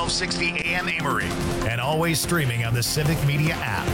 1260 AM Emory, and always streaming on the Civic Media app.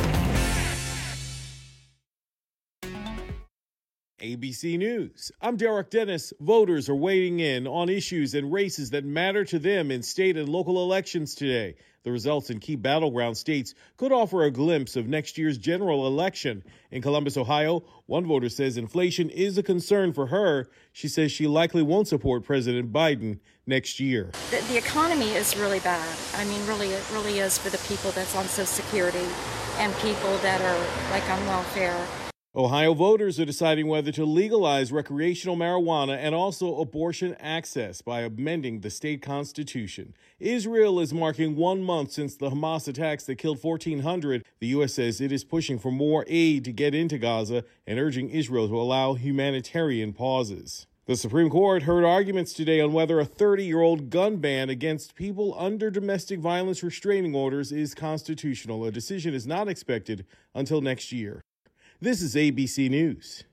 ABC News. I'm Derek Dennis. Voters are weighing in on issues and races that matter to them in state and local elections today. The results in key battleground states could offer a glimpse of next year's general election. In Columbus, Ohio, one voter says inflation is a concern for her. She says she likely won't support President Biden next year. The economy is really bad. I mean, really, it really is for the people that's on Social Security and people that are like on welfare. Ohio voters are deciding whether to legalize recreational marijuana and also abortion access by amending the state constitution. Israel is marking 1 month since the Hamas attacks that killed 1,400. The U.S. says it is pushing for more aid to get into Gaza and urging Israel to allow humanitarian pauses. The Supreme Court heard arguments today on whether a 30-year-old gun ban against people under domestic violence restraining orders is constitutional. A decision is not expected until next year. This is ABC News.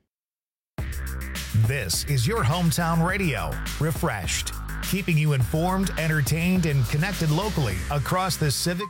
This is your hometown radio, Refreshed, keeping you informed, entertained, and connected locally across the Civic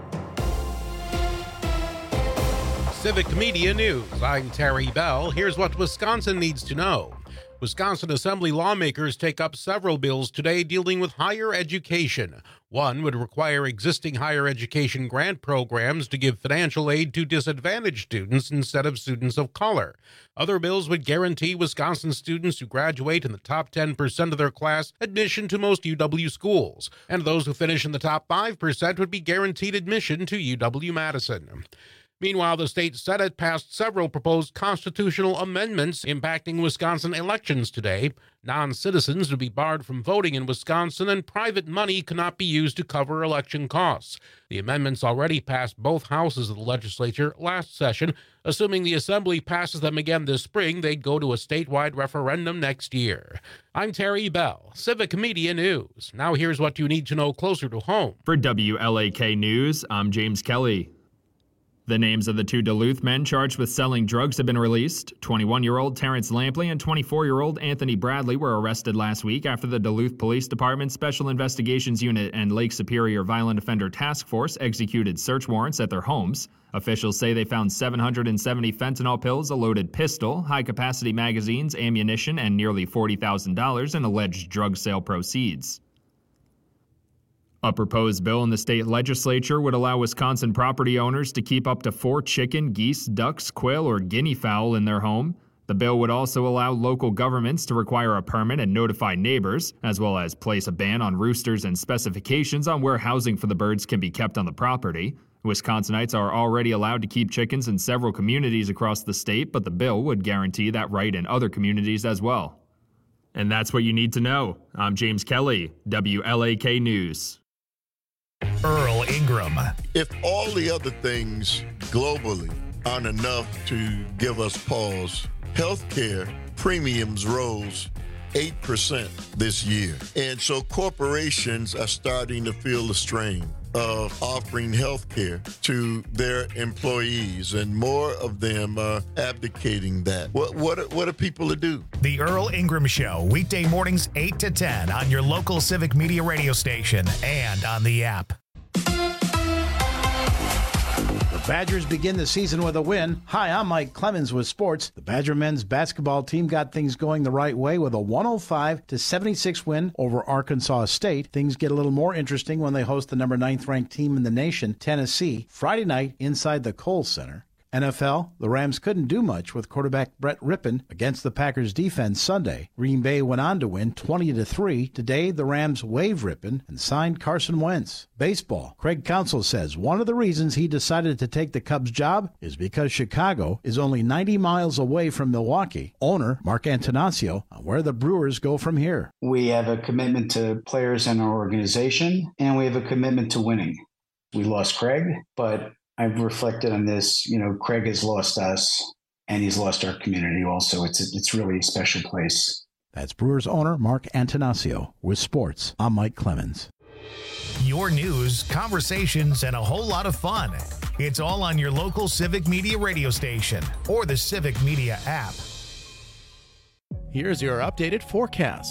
Media News. I'm Terry Bell. Here's what Wisconsin needs to know. Wisconsin Assembly lawmakers take up several bills today dealing with higher education. One would require existing higher education grant programs to give financial aid to disadvantaged students instead of students of color. Other bills would guarantee Wisconsin students who graduate in the top 10% of their class admission to most UW schools, and those who finish in the top 5% would be guaranteed admission to UW-Madison. Meanwhile, the state Senate passed several proposed constitutional amendments impacting Wisconsin elections today. Non-citizens would be barred from voting in Wisconsin, and private money cannot be used to cover election costs. The amendments already passed both houses of the legislature last session. Assuming the Assembly passes them again this spring, they'd go to a statewide referendum next year. I'm Terry Bell, Civic Media News. Now here's what you need to know closer to home. For WLAK News, I'm James Kelly. The names of the two Duluth men charged with selling drugs have been released. 21-year-old Terrence Lampley and 24-year-old Anthony Bradley were arrested last week after the Duluth Police Department Special Investigations Unit and Lake Superior Violent Offender Task Force executed search warrants at their homes. Officials say they found 770 fentanyl pills, a loaded pistol, high-capacity magazines, ammunition, and nearly $40,000 in alleged drug sale proceeds. A proposed bill in the state legislature would allow Wisconsin property owners to keep up to 4 chicken, geese, ducks, quail, or guinea fowl in their home. The bill would also allow local governments to require a permit and notify neighbors, as well as place a ban on roosters and specifications on where housing for the birds can be kept on the property. Wisconsinites are already allowed to keep chickens in several communities across the state, but the bill would guarantee that right in other communities as well. And that's what you need to know. I'm James Kelly, WLAK News. Earl Ingram. If all the other things globally aren't enough to give us pause, healthcare premiums rose 8% this year. And so corporations are starting to feel the strain of offering health care to their employees, and more of them are abdicating that. What are people to do? The Earl Ingram Show, weekday mornings 8 to 10 on your local Civic Media radio station and on the app. The Badgers begin the season with a win. Hi, I'm Mike Clemens with sports. The Badger men's basketball team got things going the right way with a 105-76 win over Arkansas State. Things get a little more interesting when they host the number 9th ranked team in the nation, Tennessee, Friday night inside the Kohl Center. NFL, the Rams couldn't do much with quarterback Brett Rippon against the Packers defense Sunday. Green Bay went on to win 20-3. Today, the Rams waived Rippon and signed Carson Wentz. Baseball, Craig Counsell says one of the reasons he decided to take the Cubs job is because Chicago is only 90 miles away from Milwaukee. Owner Mark Antonaccio on where the Brewers go from here. We have a commitment to players in our organization, and we have a commitment to winning. We lost Craig, but I've reflected on this. Craig has lost us, and he's lost our community also. It's really a special place. That's Brewers owner Mark Antonaccio with sports. I'm Mike Clemens. Your news, conversations, and a whole lot of fun. It's all on your local Civic Media radio station or the Civic Media app. Here's your updated forecast.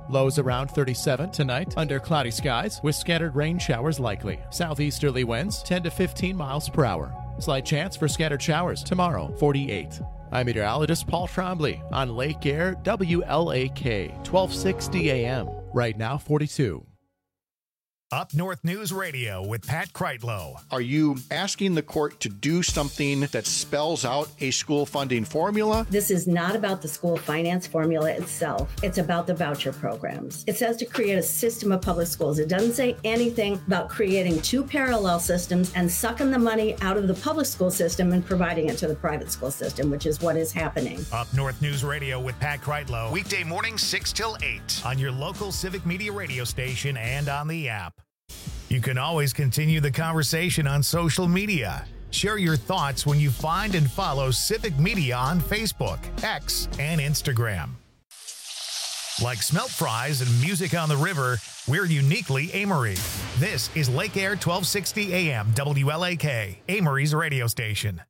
Lows around 37 tonight, under cloudy skies with scattered rain showers likely. Southeasterly winds 10 to 15 miles per hour. Slight chance for scattered showers tomorrow, 48. I'm meteorologist Paul Trombley on Lake Air WLAK, 1260 AM. Right now, 42. Up North News Radio with Pat Kreitlow. Are you asking the court to do something that spells out a school funding formula? This is not about the school finance formula itself. It's about the voucher programs. It says to create a system of public schools. It doesn't say anything about creating two parallel systems and sucking the money out of the public school system and providing it to the private school system, which is what is happening. Up North News Radio with Pat Kreitlow. Weekday mornings 6 till 8 on your local Civic Media radio station and on the app. You can always continue the conversation on social media. Share your thoughts when you find and follow Civic Media on Facebook, X, and Instagram. Like smelt fries and music on the river, we're uniquely Amory. This is Lake Air 1260 AM WLAK, Amory's radio station.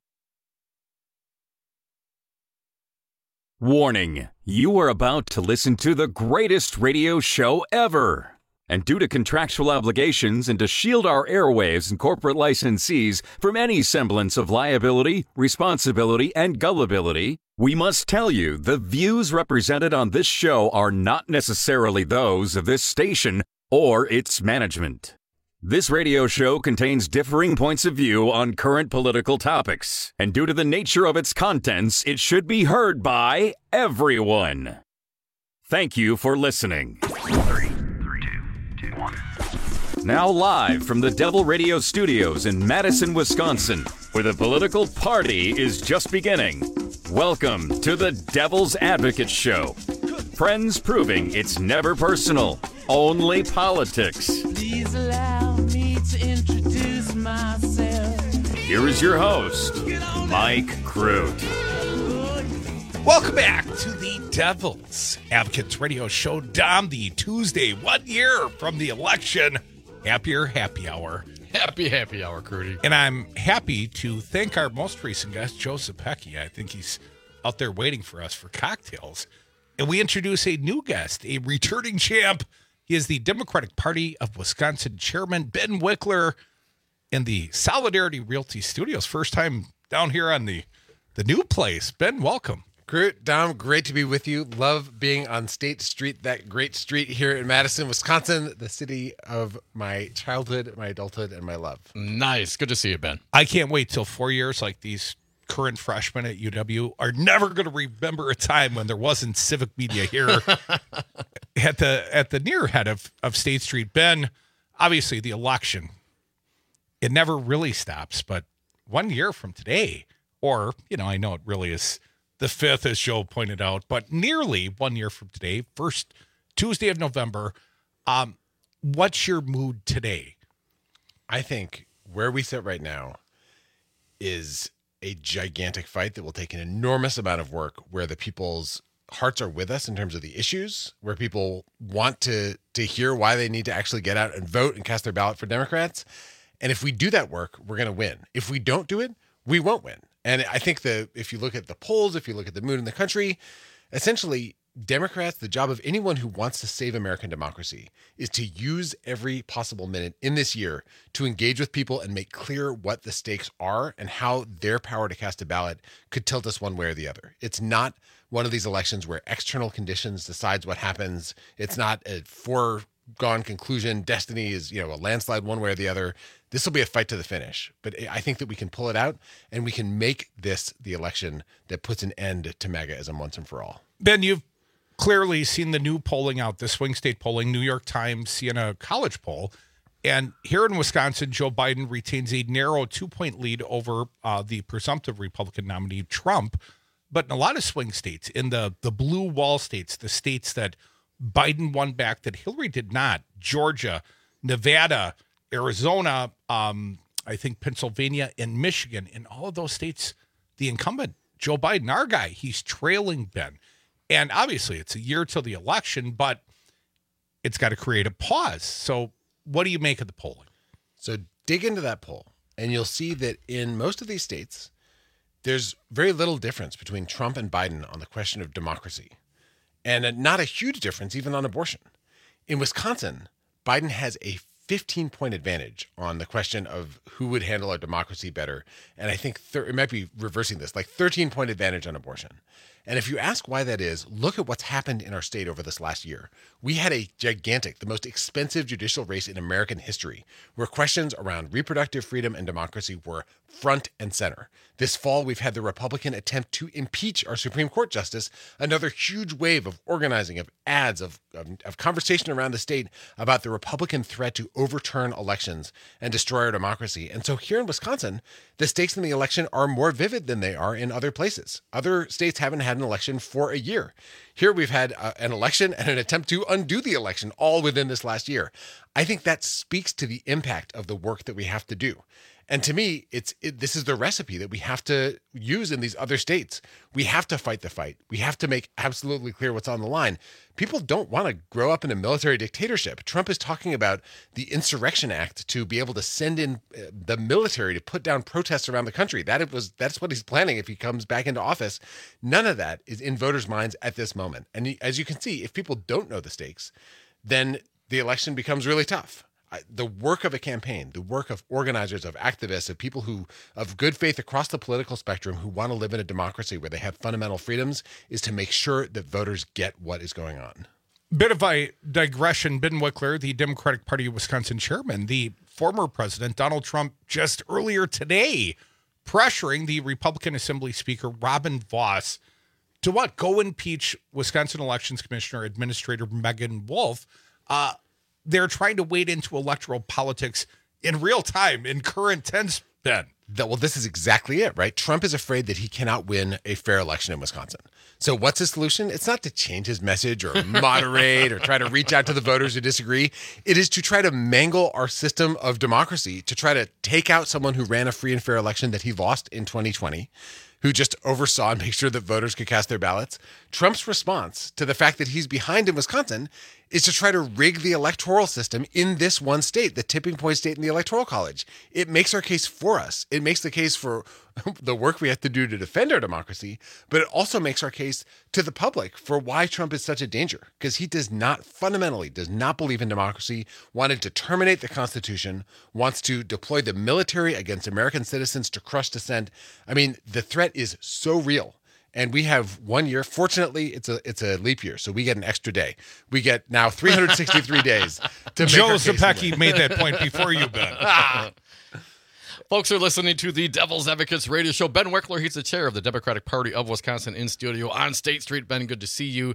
Warning, you are about to listen to the greatest radio show ever. And due to contractual obligations and to shield our airwaves and corporate licensees from any semblance of liability, responsibility, and gullibility, we must tell you the views represented on this show are not necessarily those of this station or its management. This radio show contains differing points of view on current political topics, and due to the nature of its contents, it should be heard by everyone. Thank you for listening. Now live from the Devil Radio Studios in Madison, Wisconsin, where the political party is just beginning. Welcome to the Devil's Advocate Show. Friends proving it's never personal, only politics. Please allow me to introduce myself. Here is your host, Mike Crute. Welcome back to the Devil's Advocates Radio Show. Dom, the Tuesday, 1 year from the election. Happier happy hour. Happy hour, Crudy. And I'm happy to thank our most recent guest, Joe Zepecki. I think he's out there waiting for us for cocktails. And we introduce a new guest, a returning champ. He is the Democratic Party of Wisconsin Chairman Ben Wickler in the Solidarity Realty Studios. First time down here on the new place. Ben, welcome. Groot, Dom, great to be with you. Love being on State Street, that great street here in Madison, Wisconsin, the city of my childhood, my adulthood, and my love. Nice. Good to see you, Ben. I can't wait till 4 years like these current freshmen at UW are never going to remember a time when there wasn't civic media here at the near head of State Street. Ben, obviously the election, it never really stops, but 1 year from today, or, I know it really is the 5th, as Joe pointed out, but nearly 1 year from today, first Tuesday of November. What's your mood today? I think where we sit right now is a gigantic fight that will take an enormous amount of work, where the people's hearts are with us in terms of the issues, where people want to hear why they need to actually get out and vote and cast their ballot for Democrats. And if we do that work, we're going to win. If we don't do it, we won't win. And I think if you look at the polls, if you look at the mood in the country, essentially Democrats, the job of anyone who wants to save American democracy is to use every possible minute in this year to engage with people and make clear what the stakes are and how their power to cast a ballot could tilt us one way or the other. It's not one of these elections where external conditions decides what happens. It's not a foregone conclusion. Destiny is, a landslide one way or the other. This will be a fight to the finish, but I think that we can pull it out and we can make this the election that puts an end to MAGAism once and for all. Ben, you've clearly seen the new polling out, the swing state polling, New York Times, Siena College poll. And here in Wisconsin, Joe Biden retains a narrow 2-point lead over the presumptive Republican nominee, Trump. But in a lot of swing states, in the blue wall states, the states that Biden won back that Hillary did not, Georgia, Nevada, Arizona, I think Pennsylvania, and Michigan, in all of those states, the incumbent, Joe Biden, our guy, he's trailing Ben. And obviously it's a year till the election, but it's got to create a pause. So what do you make of the polling? So dig into that poll, and you'll see that in most of these states, there's very little difference between Trump and Biden on the question of democracy. and not a huge difference even on abortion. In Wisconsin, Biden has a 15-point advantage on the question of who would handle our democracy better. And I think it might be reversing this, like 13-point advantage on abortion. And if you ask why that is, look at what's happened in our state over this last year. We had a gigantic, the most expensive judicial race in American history, where questions around reproductive freedom and democracy were front and center. This fall, we've had the Republican attempt to impeach our Supreme Court justice, another huge wave of organizing, of ads, of conversation around the state about the Republican threat to overturn elections and destroy our democracy. And so here in Wisconsin, the stakes in the election are more vivid than they are in other places. Other states haven't had an election for a year. Here we've had an election and an attempt to undo the election all within this last year. I think that speaks to the impact of the work that we have to do. And to me, this is the recipe that we have to use in these other states. We have to fight the fight. We have to make absolutely clear what's on the line. People don't want to grow up in a military dictatorship. Trump is talking about the Insurrection Act to be able to send in the military to put down protests around the country. That's what he's planning if he comes back into office. None of that is in voters' minds at this moment. And as you can see, if people don't know the stakes, then the election becomes really tough. The work of a campaign, the work of organizers, of activists, of people who of good faith across the political spectrum who want to live in a democracy where they have fundamental freedoms is to make sure that voters get what is going on. Bit of a digression. Ben Wickler, the Democratic Party of Wisconsin chairman, the former president, Donald Trump, just earlier today, pressuring the Republican Assembly Speaker, Robin Vos, to what? Go impeach Wisconsin Elections Commissioner Administrator Megan Wolf. They're trying to wade into electoral politics in real time, in current tense, Ben. Well, this is exactly it, right? Trump is afraid that he cannot win a fair election in Wisconsin. So what's his solution? It's not to change his message or moderate or try to reach out to the voters who disagree. It is to try to mangle our system of democracy, to try to take out someone who ran a free and fair election that he lost in 2020, who just oversaw and make sure that voters could cast their ballots. Trump's response to the fact that he's behind in Wisconsin is to try to rig the electoral system in this one state, the tipping point state in the Electoral College. It makes our case for us. It makes the case for the work we have to do to defend our democracy, but it also makes our case to the public for why Trump is such a danger, because he fundamentally does not believe in democracy, wanted to terminate the Constitution, wants to deploy the military against American citizens to crush dissent. I mean, the threat is so real. And we have 1 year. Fortunately, it's a leap year, so we get an extra day. We get now 363 days to make Joe our case. Zepecki made that point before you, Ben. Folks are listening to the Devil's Advocates radio show. Ben Wickler, he's the chair of the Democratic Party of Wisconsin, in studio on State Street. Ben, good to see you.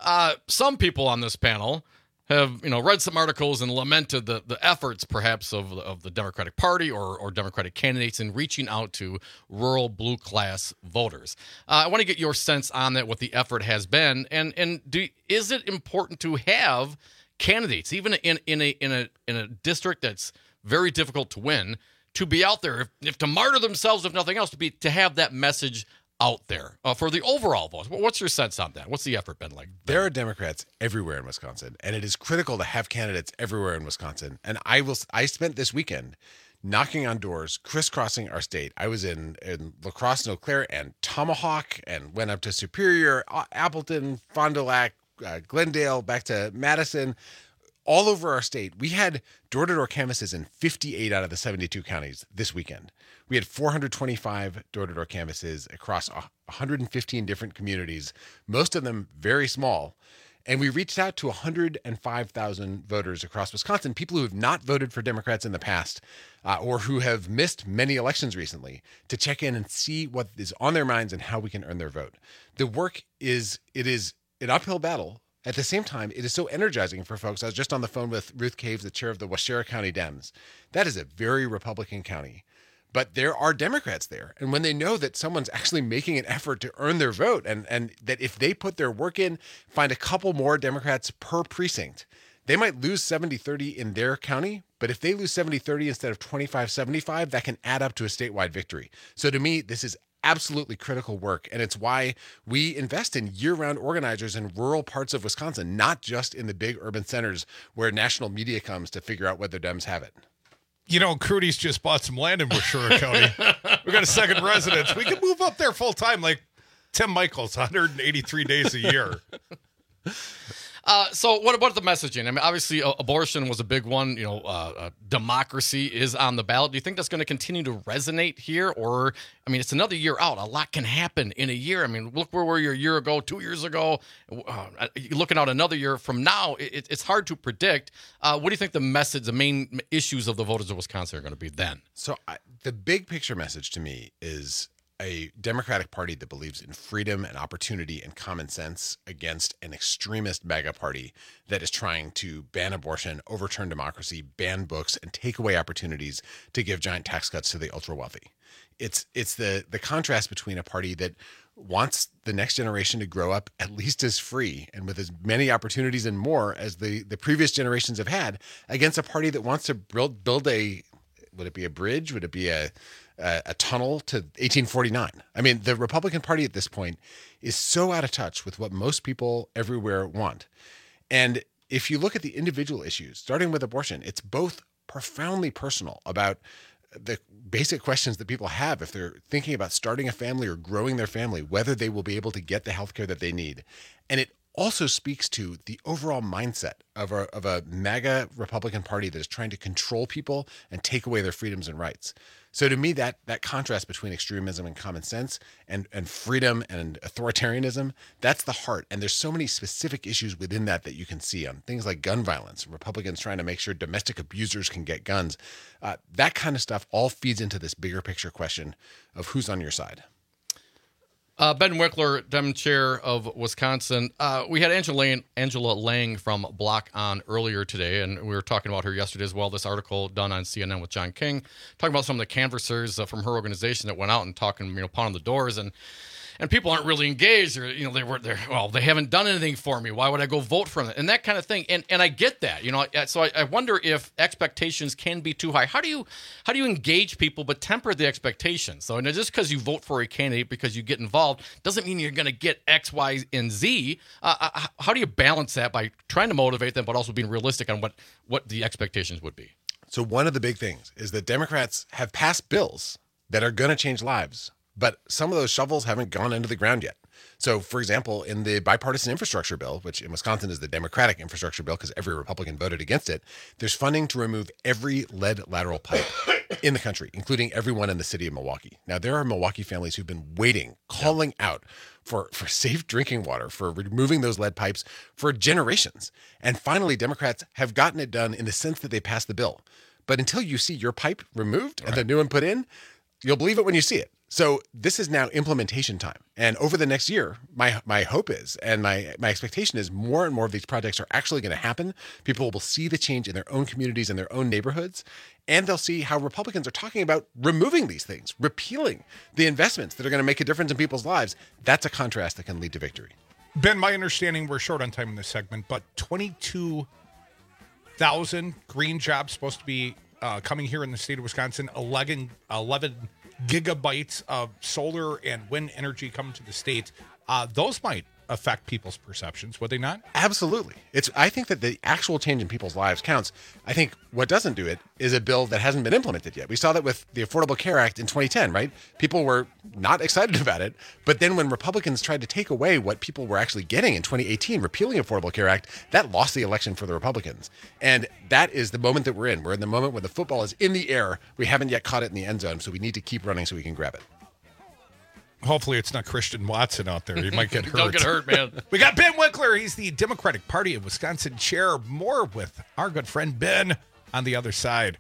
Some people on this panel have read some articles and lamented the efforts perhaps of the Democratic Party or Democratic candidates in reaching out to rural blue class voters. I want to get your sense on that, what the effort has been, and is it important to have candidates, even in a district that's very difficult to win, to be out there, if to martyr themselves, if nothing else, to have that message out there for the overall vote? What's your sense on that? What's the effort been like? There are Democrats everywhere in Wisconsin, and it is critical to have candidates everywhere in Wisconsin. And I spent this weekend knocking on doors, crisscrossing our state. I was in La Crosse and Eau Claire and Tomahawk, and went up to Superior, Appleton, Fond du Lac, Glendale, back to Madison. All over our state, we had door-to-door canvasses in 58 out of the 72 counties this weekend. We had 425 door-to-door canvasses across 115 different communities, most of them very small. And we reached out to 105,000 voters across Wisconsin, people who have not voted for Democrats in the past or who have missed many elections recently, to check in and see what is on their minds and how we can earn their vote. The work is an uphill battle. At the same time, it is so energizing for folks. I was just on the phone with Ruth Caves, the chair of the Waushara County Dems. That is a very Republican county, but there are Democrats there. And when they know that someone's actually making an effort to earn their vote, and that if they put their work in, find a couple more Democrats per precinct, they might lose 70-30 in their county, but if they lose 70-30 instead of 25-75, that can add up to a statewide victory. So to me, this is absolutely critical work, and it's why we invest in year-round organizers in rural parts of Wisconsin, not just in the big urban centers where national media comes to figure out whether Dems have it. Crudy's just bought some land in Waushara County. We got a second residence. We can move up there full time, like Tim Michaels, 183 days a year. So what about the messaging? I mean, obviously, abortion was a big one. Democracy is on the ballot. Do you think that's going to continue to resonate here? Or, I mean, it's another year out. A lot can happen in a year. I mean, look where we were a year ago, 2 years ago. Looking out another year from now, it's hard to predict. What do you think the message, the main issues of the voters of Wisconsin are going to be then? So the big picture message to me is a Democratic Party that believes in freedom and opportunity and common sense against an extremist MAGA party that is trying to ban abortion, overturn democracy, ban books, and take away opportunities to give giant tax cuts to the ultra wealthy. It's the contrast between a party that wants the next generation to grow up at least as free and with as many opportunities and more as the previous generations have had, against a party that wants to build a, would it be a bridge? Would it be a tunnel to 1849. I mean, the Republican Party at this point is so out of touch with what most people everywhere want. And if you look at the individual issues, starting with abortion, it's both profoundly personal about the basic questions that people have if they're thinking about starting a family or growing their family, whether they will be able to get the healthcare that they need. And it also speaks to the overall mindset of a MAGA Republican Party that is trying to control people and take away their freedoms and rights. So to me, that contrast between extremism and common sense and freedom and authoritarianism, that's the heart. And there's so many specific issues within that you can see on things like gun violence, Republicans trying to make sure domestic abusers can get guns. That kind of stuff all feeds into this bigger picture question of who's on your side. Ben Wickler, Dem Chair of Wisconsin. We had Angela Lang from Block on earlier today, and we were talking about her yesterday as well. This article done on CNN with John King, talking about some of the canvassers from her organization that went out and talking, pounding the doors, and people aren't really engaged, or they haven't done anything for me. Why would I go vote for them? And that kind of thing. And I get that, So I wonder if expectations can be too high. How do you engage people but temper the expectations? So just because you vote for a candidate because you get involved doesn't mean you're going to get X, Y, and Z. How do you balance that by trying to motivate them but also being realistic on what the expectations would be? So one of the big things is that Democrats have passed bills that are going to change lives, but some of those shovels haven't gone into the ground yet. So, for example, in the bipartisan infrastructure bill, which in Wisconsin is the Democratic infrastructure bill because every Republican voted against it, there's funding to remove every lead lateral pipe in the country, including everyone in the city of Milwaukee. Now, there are Milwaukee families who've been waiting, calling out for safe drinking water, for removing those lead pipes for generations. And finally, Democrats have gotten it done in the sense that they passed the bill. But until you see your pipe removed and the new one put in, you'll believe it when you see it. So this is now implementation time. And over the next year, my hope is, and my expectation is, more and more of these projects are actually going to happen. People will see the change in their own communities and their own neighborhoods. And they'll see how Republicans are talking about removing these things, repealing the investments that are going to make a difference in people's lives. That's a contrast that can lead to victory. Ben, my understanding, we're short on time in this segment, but 22,000 green jobs supposed to be coming here in the state of Wisconsin, 11 gigabytes of solar and wind energy coming to the state. Those might affect people's perceptions, would they not? Absolutely. I think that the actual change in people's lives counts. I think what doesn't do it is a bill that hasn't been implemented yet. We saw that with the Affordable Care Act in 2010, right? People were not excited about it. But then when Republicans tried to take away what people were actually getting in 2018, repealing Affordable Care Act, that lost the election for the Republicans. And that is the moment that we're in. We're in the moment when the football is in the air. We haven't yet caught it in the end zone, so we need to keep running so we can grab it. Hopefully it's not Christian Watson out there. He might get hurt. Don't get hurt, man. We got Ben Wickler. He's the Democratic Party of Wisconsin chair. More with our good friend Ben on the other side.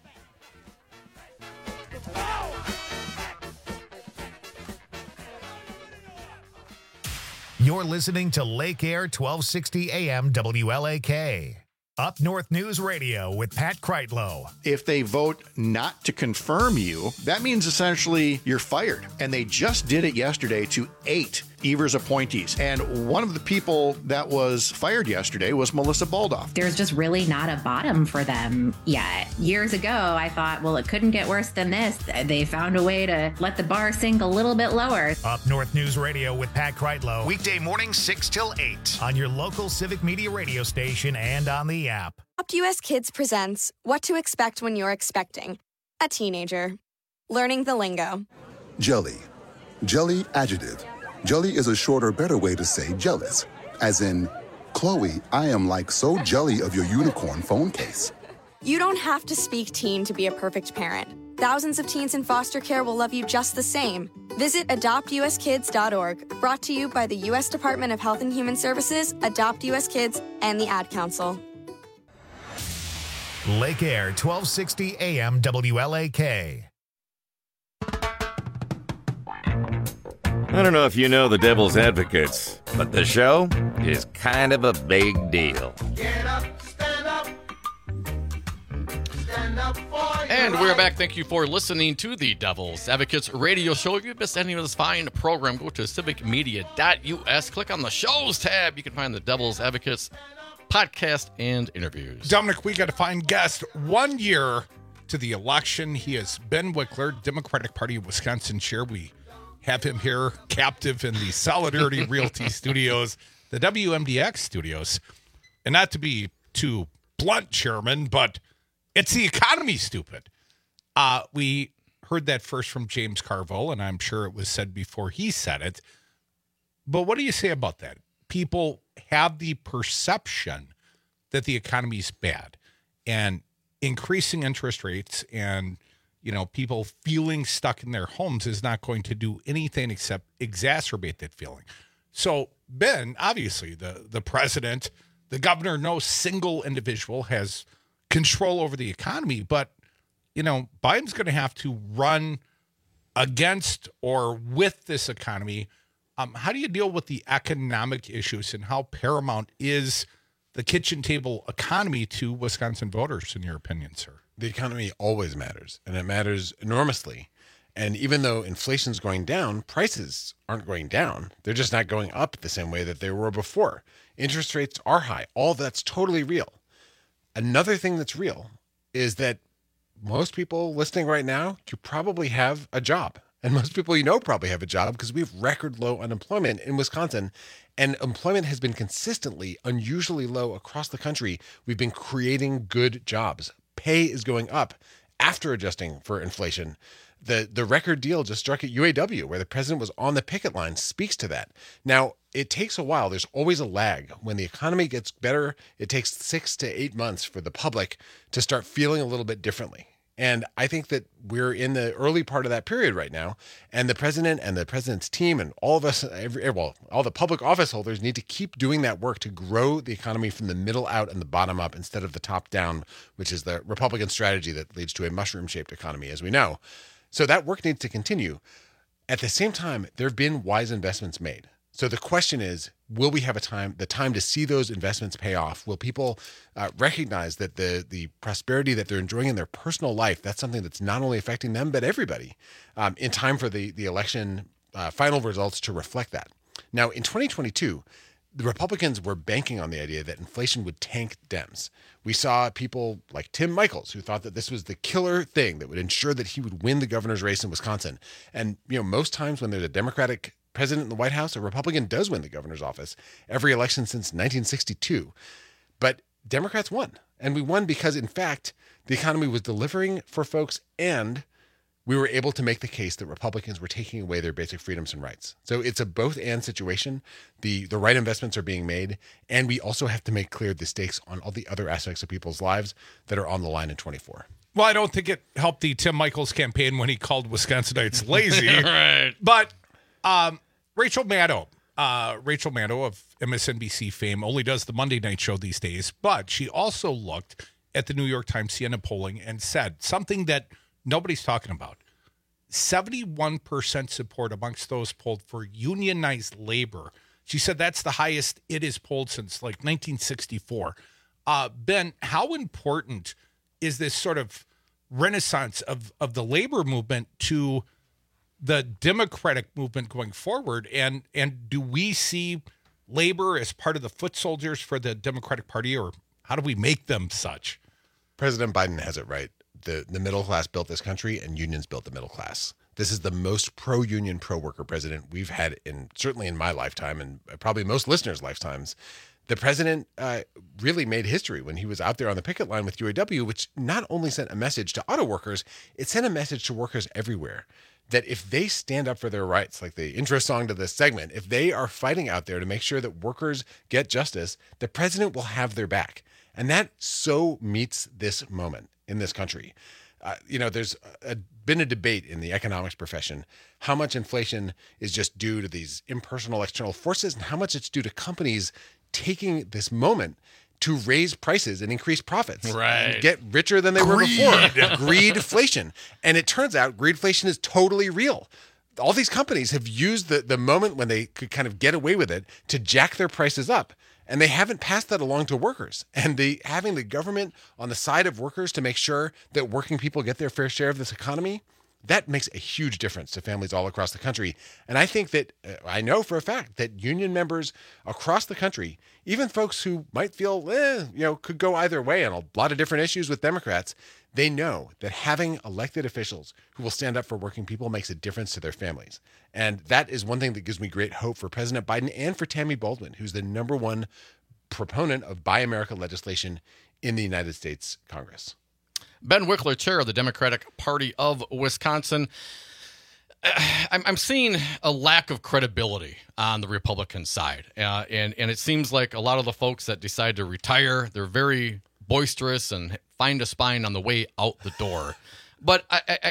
You're listening to Lake Air 1260 AM WLAK. Up North News Radio with Pat Kreitlow. If they vote not to confirm you, that means essentially you're fired. And they just did it yesterday to 8 Evers appointees. And one of the people that was fired yesterday was Melissa Baldoff. There's just really not a bottom for them yet. Years ago, I thought, well, it couldn't get worse than this. They found a way to let the bar sink a little bit lower. Up North News Radio with Pat Kreitlow. Weekday morning 6 till 8 on your local Civic Media radio station and on the app. UpUS Kids presents What to Expect When You're Expecting a Teenager. Learning the lingo. Jelly. Jelly adjective. Jelly is a shorter, better way to say jealous, as in Chloe, I am like so jelly of your unicorn phone case. You don't have to speak teen to be a perfect parent. Thousands of teens in foster care will love you just the same. Visit adoptuskids.org, brought to you by the U.S. Department of Health and Human Services, Adopt U.S. Kids, and the Ad Council. Lake Air, 1260 AM WLAK. I don't know if you know the Devil's Advocates, but the show is kind of a big deal. Get up, stand up. Stand up for and we're back. Thank you for listening to the Devil's Advocates radio show. If you missed any of this fine program, go to civicmedia.us. Click on the shows tab. You can find the Devil's Advocates podcast and interviews. Dominic, we got a fine guest. 1 year to the election. He is Ben Wickler, Democratic Party of Wisconsin chair. We have him here captive in the Solidarity Realty studios, the WMDX studios. And not to be too blunt, Chairman, but it's the economy, stupid. We heard that first from James Carville, and I'm sure it was said before he said it. But what do you say about that? People have the perception that the economy is bad, and increasing interest rates and people feeling stuck in their homes is not going to do anything except exacerbate that feeling. So, Ben, obviously, the president, the governor, no single individual has control over the economy, but, Biden's going to have to run against or with this economy. How do you deal with the economic issues, and how paramount is the kitchen table economy to Wisconsin voters, in your opinion, sir? The economy always matters, and it matters enormously. And even though inflation's going down, prices aren't going down. They're just not going up the same way that they were before. Interest rates are high. All that's totally real. Another thing that's real is that most people listening right now, you probably have a job. And most people probably have a job, because we have record low unemployment in Wisconsin. And employment has been consistently unusually low across the country. We've been creating good jobs. Pay is going up after adjusting for inflation. The record deal just struck at UAW, where the president was on the picket line, speaks to that. Now, it takes a while. There's always a lag. When the economy gets better, it takes 6 to 8 months for the public to start feeling a little bit differently. And I think that we're in the early part of that period right now. And the president and the president's team and all of us, all the public office holders need to keep doing that work to grow the economy from the middle out and the bottom up, instead of the top down, which is the Republican strategy that leads to a mushroom-shaped economy, as we know. So that work needs to continue. At the same time, there have been wise investments made. So the question is, will we have the time to see those investments pay off? Will people recognize that the prosperity that they're enjoying in their personal life, that's something that's not only affecting them, but everybody, in time for the election final results to reflect that? Now, in 2022, the Republicans were banking on the idea that inflation would tank Dems. We saw people like Tim Michels, who thought that this was the killer thing that would ensure that he would win the governor's race in Wisconsin. And, most times when there's a Democratic president in the White House, a Republican does win the governor's office every election since 1962. But Democrats won. And we won because, in fact, the economy was delivering for folks, and we were able to make the case that Republicans were taking away their basic freedoms and rights. So it's a both-and situation. The right investments are being made, and we also have to make clear the stakes on all the other aspects of people's lives that are on the line in 24. Well, I don't think it helped the Tim Michels campaign when he called Wisconsinites lazy. Right. But Rachel Maddow of MSNBC fame, only does the Monday night show these days, but she also looked at the New York Times Siena polling and said something that nobody's talking about. 71% support amongst those polled for unionized labor. She said that's the highest it is polled since 1964. Ben, how important is this sort of renaissance of the labor movement to the Democratic movement going forward? And do we see labor as part of the foot soldiers for the Democratic Party, or how do we make them such? President Biden has it right. The middle class built this country, and unions built the middle class. This is the most pro-union, pro-worker president we've had certainly in my lifetime, and probably most listeners' lifetimes. The president really made history when he was out there on the picket line with UAW, which not only sent a message to auto workers, it sent a message to workers everywhere. that if they stand up for their rights, like the intro song to this segment, if they are fighting out there to make sure that workers get justice, the president will have their back. And that so meets this moment in this country. There's been a debate in the economics profession how much inflation is just due to these impersonal external forces and how much it's due to companies taking this moment to raise prices and increase profits, right? And get richer than they were before. Greedflation. And it turns out greedflation is totally real. All these companies have used the moment when they could kind of get away with it to jack their prices up. And they haven't passed that along to workers. And having the government on the side of workers to make sure that working people get their fair share of this economy, that makes a huge difference to families all across the country. And I think that, I know for a fact that union members across the country, even folks who might feel, could go either way on a lot of different issues with Democrats, they know that having elected officials who will stand up for working people makes a difference to their families. And that is one thing that gives me great hope for President Biden and for Tammy Baldwin, who's the #1 proponent of Buy America legislation in the United States Congress. Ben Wickler, chair of the Democratic Party of Wisconsin. I'm seeing a lack of credibility on the Republican side. And it seems like a lot of the folks that decide to retire, they're very boisterous and find a spine on the way out the door. But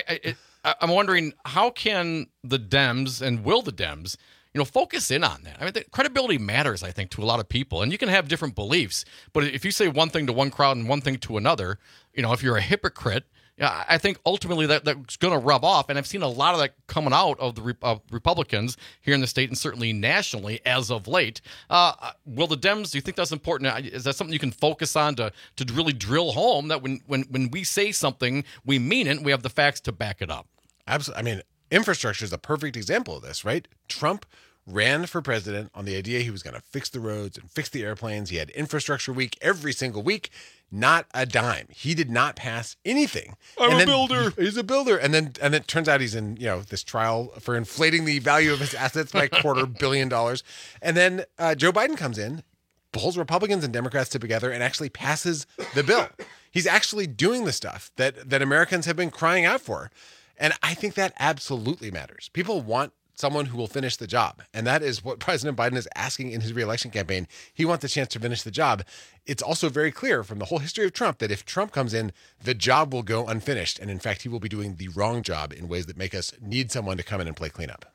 I'm wondering, how can the Dems, and will the Dems, focus in on that? I mean, the credibility matters, I think, to a lot of people. And you can have different beliefs, but if you say one thing to one crowd and one thing to another, if you're a hypocrite, I think ultimately that's going to rub off. And I've seen a lot of that coming out of the Republicans here in the state and certainly nationally as of late. Will the Dems, do you think that's important? Is that something you can focus on to really drill home that when we say something, we mean it, and we have the facts to back it up? Absolutely. I mean, infrastructure is a perfect example of this, right? Trump ran for president on the idea he was going to fix the roads and fix the airplanes. He had infrastructure week every single week, not a dime. He did not pass anything. I'm a builder. He's a builder. And then it turns out he's in, this trial for inflating the value of his assets by $250 million. And then Joe Biden comes in, pulls Republicans and Democrats together and actually passes the bill. He's actually doing the stuff that Americans have been crying out for. And I think that absolutely matters. People want someone who will finish the job. And that is what President Biden is asking in his reelection campaign. He wants a chance to finish the job. It's also very clear from the whole history of Trump that if Trump comes in, the job will go unfinished. And in fact, he will be doing the wrong job in ways that make us need someone to come in and play cleanup.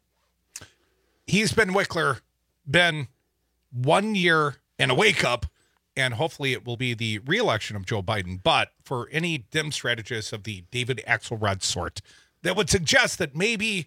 He's Ben Wickler, been 1 year and a wake up, and hopefully it will be the reelection of Joe Biden. But for any Dem strategists of the David Axelrod sort that would suggest that maybe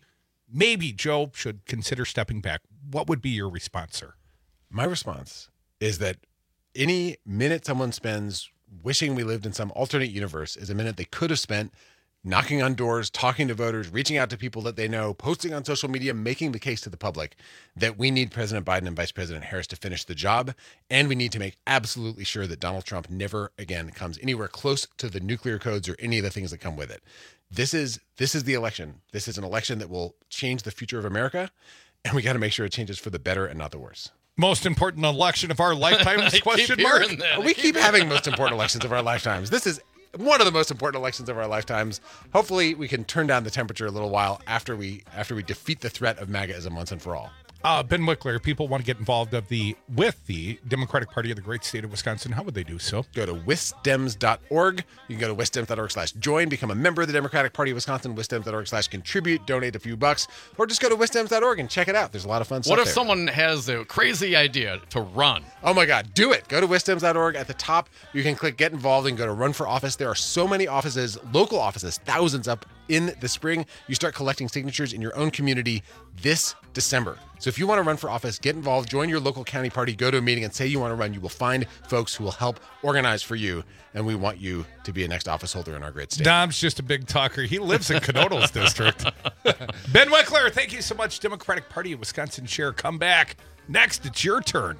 Joe should consider stepping back, what would be your response, sir? My response is that any minute someone spends wishing we lived in some alternate universe is a minute they could have spent knocking on doors, talking to voters, reaching out to people that they know, posting on social media, making the case to the public that we need President Biden and Vice President Harris to finish the job. And we need to make absolutely sure that Donald Trump never again comes anywhere close to the nuclear codes or any of the things that come with it. This is the election. This is an election that will change the future of America. And we got to make sure it changes for the better and not the worse. Most important election of our lifetimes? Question mark. We keep having most important elections of our lifetimes. This is one of the most important elections of our lifetimes. Hopefully, we can turn down the temperature a little while after we defeat the threat of MAGAism once and for all. Ben Wickler, people want to get involved with the Democratic Party of the great state of Wisconsin. How would they do so? Go to wisdems.org. You can go to wisdems.org/join, become a member of the Democratic Party of Wisconsin, wisdems.org/contribute, donate a few bucks, or just go to wisdems.org and check it out. There's a lot of fun stuff there. What if there. Someone has a crazy idea to run? Oh my God, do it. Go to wisdems.org. At the top, you can click get involved and go to run for office. There are so many offices, local offices, thousands up in the spring. You start collecting signatures in your own community this December. So if you want to run for office, get involved, join your local county party, go to a meeting and say you want to run. You will find folks who will help organize for you. And we want you to be a next office holder in our great state. Dom's just a big talker. He lives in Conoto's district. Ben Wickler, thank you so much. Democratic Party of Wisconsin Chair. Come back. Next, it's your turn.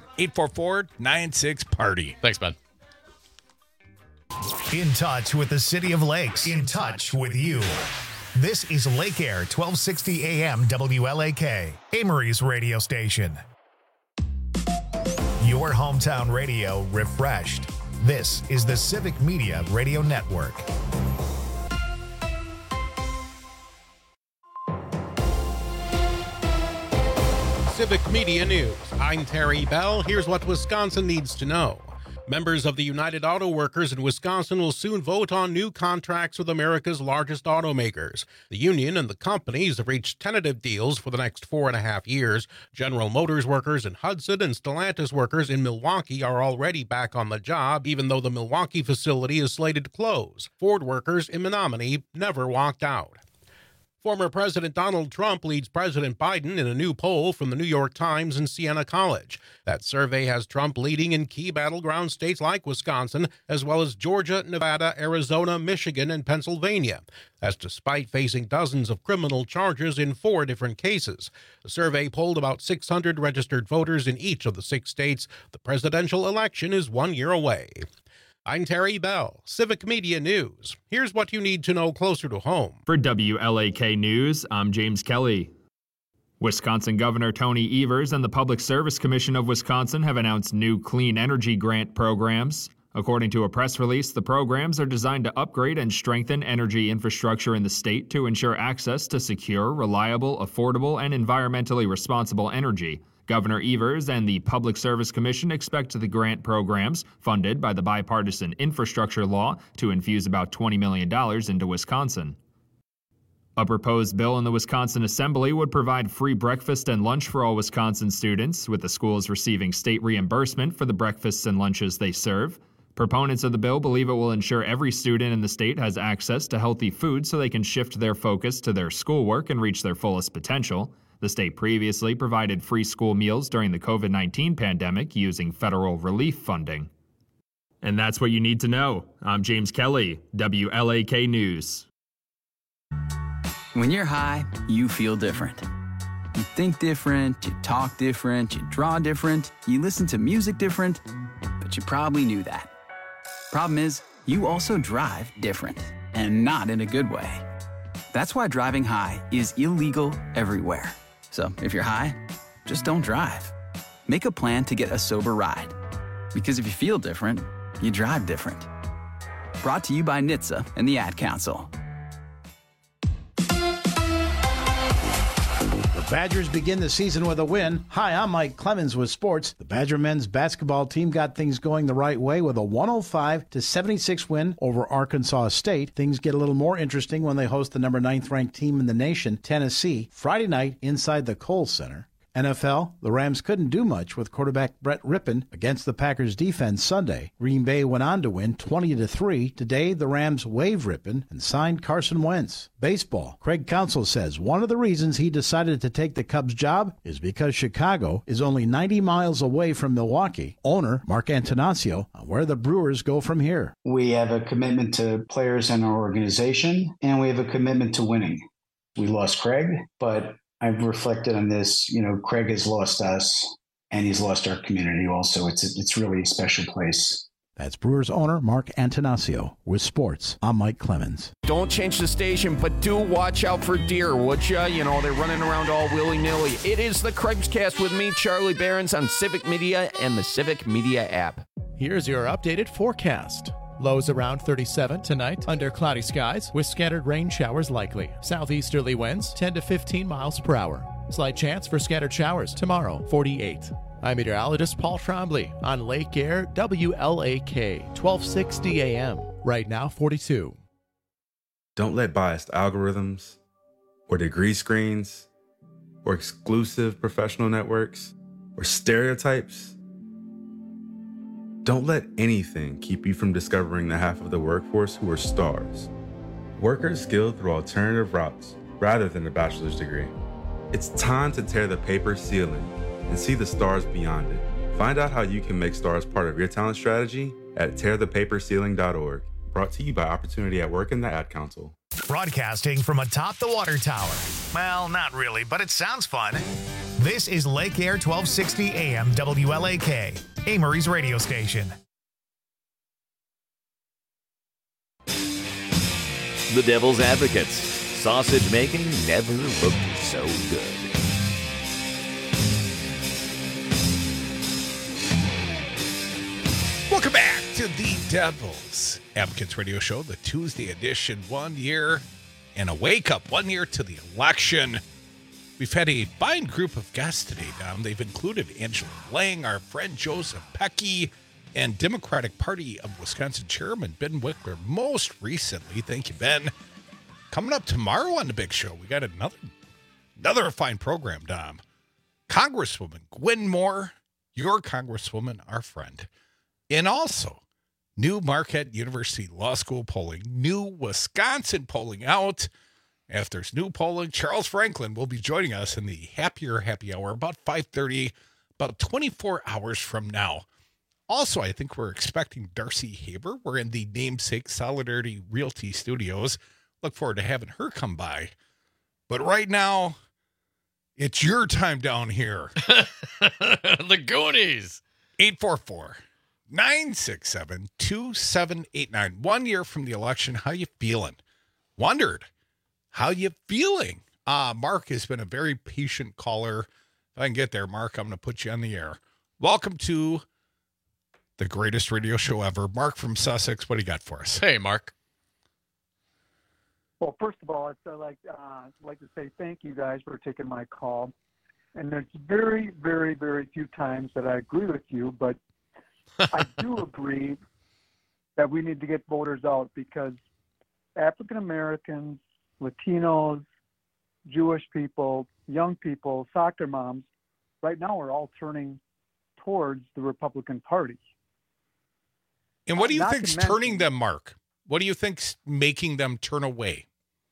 844-96-PARTY. Thanks, Ben. In touch with the City of Lakes. In touch with you. This is Lake Air 1260 AM WLAK, Amory's radio station. Your hometown radio refreshed. This is the Civic Media Radio Network. Civic Media News. I'm Terry Bell. Here's what Wisconsin needs to know. Members of the United Auto Workers in Wisconsin will soon vote on new contracts with America's largest automakers. The union and the companies have reached tentative deals for the next 4.5 years. General Motors workers in Hudson and Stellantis workers in Milwaukee are already back on the job, even though the Milwaukee facility is slated to close. Ford workers in Menominee never walked out. Former President Donald Trump leads President Biden in a new poll from the New York Times and Siena College. That survey has Trump leading in key battleground states like Wisconsin, as well as Georgia, Nevada, Arizona, Michigan, and Pennsylvania. That's despite facing dozens of criminal charges in 4 different cases. The survey polled about 600 registered voters in each of the 6 states. The presidential election is 1 year away. I'm Terry Bell, Civic Media News. Here's what you need to know closer to home. For WLAK News, I'm James Kelly. Wisconsin Governor Tony Evers and the Public Service Commission of Wisconsin have announced new clean energy grant programs. According to a press release, the programs are designed to upgrade and strengthen energy infrastructure in the state to ensure access to secure, reliable, affordable, and environmentally responsible energy. Governor Evers and the Public Service Commission expect the grant programs, funded by the bipartisan infrastructure law, to infuse about $20 million into Wisconsin. A proposed bill in the Wisconsin Assembly would provide free breakfast and lunch for all Wisconsin students, with the schools receiving state reimbursement for the breakfasts and lunches they serve. Proponents of the bill believe it will ensure every student in the state has access to healthy food so they can shift their focus to their schoolwork and reach their fullest potential. The state previously provided free school meals during the COVID-19 pandemic using federal relief funding. And that's what you need to know. I'm James Kelly, WLAK News. When you're high, you feel different. You think different, you talk different, you draw different, you listen to music different, but you probably knew that. Problem is, you also drive different, and not in a good way. That's why driving high is illegal everywhere. So if you're high, just don't drive. Make a plan to get a sober ride. Because if you feel different, you drive different. Brought to you by NHTSA and the Ad Council. The Badgers begin the season with a win. Hi, I'm Mike Clemens with sports. The Badger men's basketball team got things going the right way with a 105-76 win over Arkansas State. Things get a little more interesting when they host the number 9th ranked team in the nation, Tennessee, Friday night inside the Kohl Center. NFL, the Rams couldn't do much with quarterback Brett Rippon against the Packers defense Sunday. Green Bay went on to win 20-3. Today, the Rams waived Rippon and signed Carson Wentz. Baseball, Craig Counsell says one of the reasons he decided to take the Cubs job is because Chicago is only 90 miles away from Milwaukee. Owner Mark Antonaccio on where the Brewers go from here. We have a commitment to players in our organization, and we have a commitment to winning. We lost Craig, but I've reflected on this. Craig has lost us, and he's lost our community also. It's really a special place. That's Brewers owner Mark Antonaccio with sports. I'm Mike Clemens. Don't change the station, but do watch out for deer, would ya? They're running around all willy-nilly. It is the Craig's Cast with me, Charlie Behrens, on Civic Media and the Civic Media app. Here's your updated forecast. Lows around 37 tonight under cloudy skies with scattered rain showers likely. Southeasterly winds 10 to 15 miles per hour. Slight chance for scattered showers tomorrow, 48. I'm meteorologist Paul Trombley on Lake Air WLAK, 1260 AM. Right now, 42. Don't let biased algorithms or degree screens or exclusive professional networks or stereotypes. Don't let anything keep you from discovering the half of the workforce who are stars. Workers skilled through alternative routes rather than a bachelor's degree. It's time to tear the paper ceiling and see the stars beyond it. Find out how you can make stars part of your talent strategy at tearthepaperceiling.org. Brought to you by Opportunity at Work and the Ad Council. Broadcasting from atop the water tower. Well, not really, but it sounds fun. This is Lake Air 1260 AM WLAK, Amory's radio station. The Devil's Advocates. Sausage making never looked so good. Welcome back to the Devil's Advocates Radio Show, the Tuesday edition. 1 year and a wake up, 1 year to the election. We've had a fine group of guests today, Dom. They've included Angela Lang, our friend Joseph Pecky, and Democratic Party of Wisconsin Chairman Ben Wickler. Most recently, thank you, Ben. Coming up tomorrow on the Big Show, we got another fine program, Dom. Congresswoman Gwen Moore, your Congresswoman, our friend. And also, new Marquette University Law School polling, new Wisconsin polling out. If there's new polling, Charles Franklin will be joining us in the Happier Happy Hour about 5:30, about 24 hours from now. Also, I think we're expecting Darcy Haber. We're in the namesake Solidarity Realty Studios. Look forward to having her come by. But right now, it's your time down here. The Goonies. 844-967-2789. 1 year from the election. How you feeling? Wondered. How you feeling? Mark has been a very patient caller. If I can get there, Mark, I'm going to put you on the air. Welcome to the greatest radio show ever. Mark from Sussex, what do you got for us? Hey, Mark. Well, first of all, I'd like to say thank you guys for taking my call. And there's very, very, very few times that I agree with you, but I do agree that we need to get voters out because African Americans, Latinos, Jewish people, young people, soccer moms, right now are all turning towards the Republican Party. And what do you think's turning them, Mark? What do you think's making them turn away?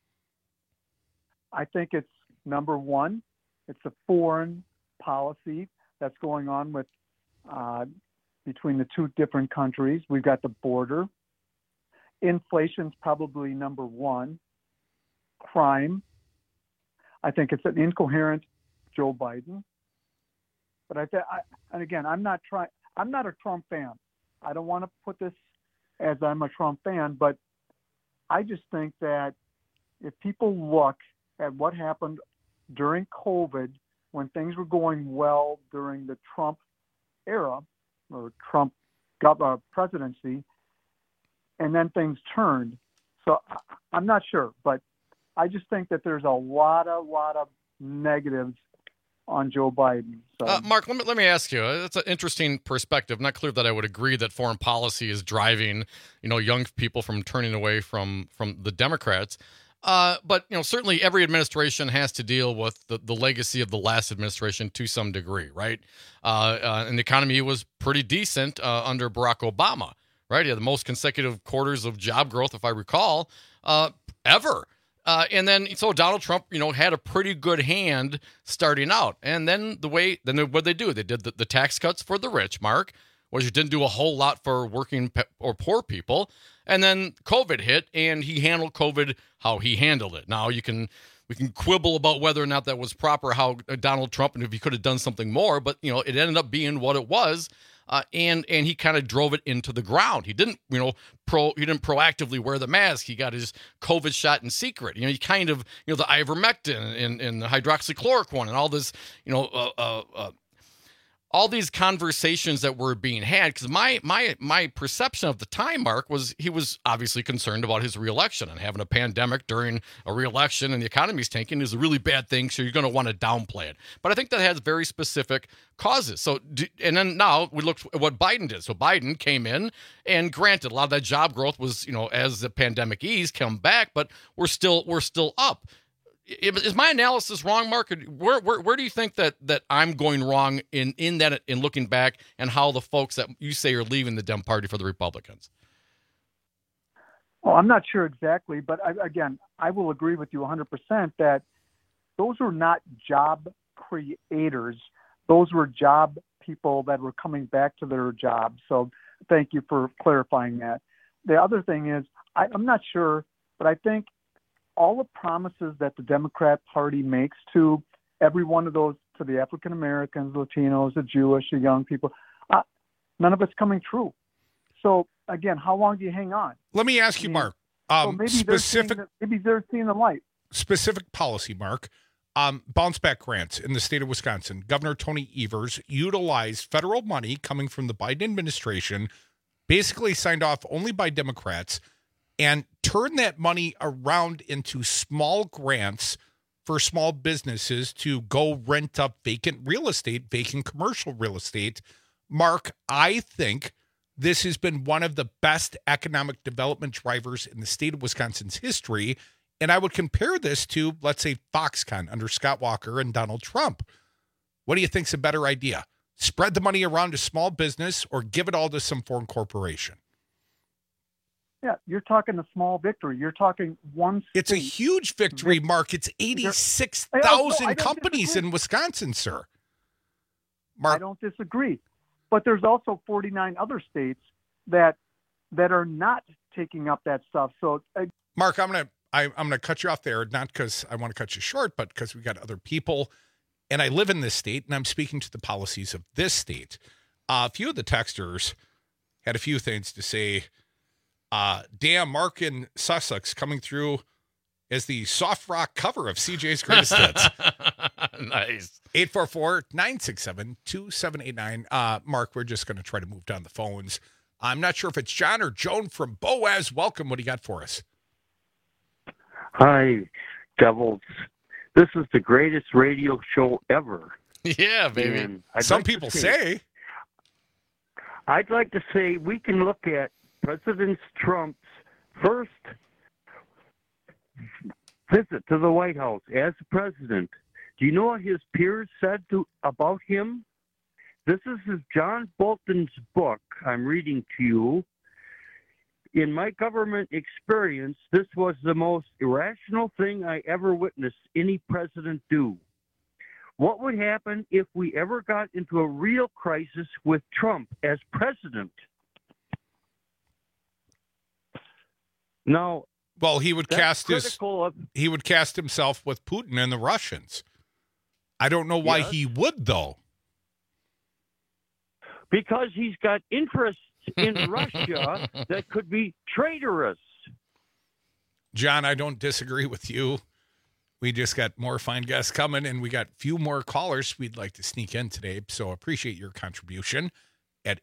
I think it's, number one, it's a foreign policy that's going on with between the two different countries. We've got the border. Inflation's probably number one. Crime. I think it's an incoherent Joe Biden. But and again, I'm not a Trump fan. I don't want to put this as I'm a Trump fan, but I just think that if people look at what happened during COVID, when things were going well during the Trump era or Trump presidency, and then things turned. So I'm not sure, but I just think that there's a lot of negatives on Joe Biden. So. Mark, let me ask you. It's an interesting perspective. Not clear that I would agree that foreign policy is driving, young people from turning away from the Democrats. But certainly every administration has to deal with the legacy of the last administration to some degree, right? And the economy was pretty decent under Barack Obama, right? He had the most consecutive quarters of job growth, if I recall, ever. And then so Donald Trump, had a pretty good hand starting out. And then what they do, they did the tax cuts for the rich, Mark, which didn't do a whole lot for working or poor people. And then COVID hit, and he handled COVID how he handled it. Now we can quibble about whether or not that was proper, how Donald Trump, and if he could have done something more, but it ended up being what it was. And he kind of drove it into the ground. He didn't, he didn't proactively wear the mask. He got his COVID shot in secret. He kind of, the ivermectin and the hydroxychloroquine and all this, all these conversations that were being had, because my perception of the time, Mark, was he was obviously concerned about his reelection, and having a pandemic during a reelection and the economy's tanking is a really bad thing, so you're going to want to downplay it. But I think that has very specific causes. So, and then now we looked at what Biden did. So Biden came in, and granted, a lot of that job growth was, as the pandemic eased, come back, but we're still up. Is my analysis wrong, Mark? Where do you think that I'm going wrong in looking back, and how the folks that you say are leaving the Dem Party for the Republicans? Well, I'm not sure exactly, but I will agree with you 100% that those were not job creators. Those were job people that were coming back to their jobs. So thank you for clarifying that. The other thing is, I'm not sure, but I think all the promises that the Democrat Party makes to every one of those, to the African Americans, Latinos, the Jewish, the young people, none of it's coming true. So again, how long do you hang on? Let me ask you, Mark. So maybe they're seeing the light. Specific policy, Mark. Bounce back grants in the state of Wisconsin. Governor Tony Evers utilized federal money coming from the Biden administration, basically signed off only by Democrats, and turn that money around into small grants for small businesses to go rent up vacant real estate, vacant commercial real estate. Mark, I think this has been one of the best economic development drivers in the state of Wisconsin's history. And I would compare this to, let's say, Foxconn under Scott Walker and Donald Trump. What do you think's a better idea? Spread the money around to small business or give it all to some foreign corporation? Yeah, you're talking a small victory. You're talking one state. It's a huge victory, Mark. It's 86,000 companies in Wisconsin, sir. Mark, I don't disagree. But there's also 49 other states that are not taking up that stuff. So, Mark, I'm gonna cut you off there, not because I want to cut you short, but because we got other people, and I live in this state, and I'm speaking to the policies of this state. A few of the texters had a few things to say. Damn, Mark in Sussex coming through as the soft rock cover of CJ's Greatest Hits. Nice. 844-967-2789. Mark, we're just going to try to move down the phones. I'm not sure if it's John or Joan from Boaz. Welcome. What do you got for us? Hi, Devils. This is the greatest radio show ever. Yeah, baby. Some people say. I'd like to say we can look at President Trump's first visit to the White House as president. Do you know what his peers said about him? This is John Bolton's book I'm reading to you. In my government experience, this was the most irrational thing I ever witnessed any president do. What would happen if we ever got into a real crisis with Trump as president? Now, well, he would cast himself with Putin and the Russians. I don't know why he would, though. Because he's got interests in Russia that could be traitorous. John, I don't disagree with you. We just got more fine guests coming, and we got a few more callers we'd like to sneak in today. So appreciate your contribution at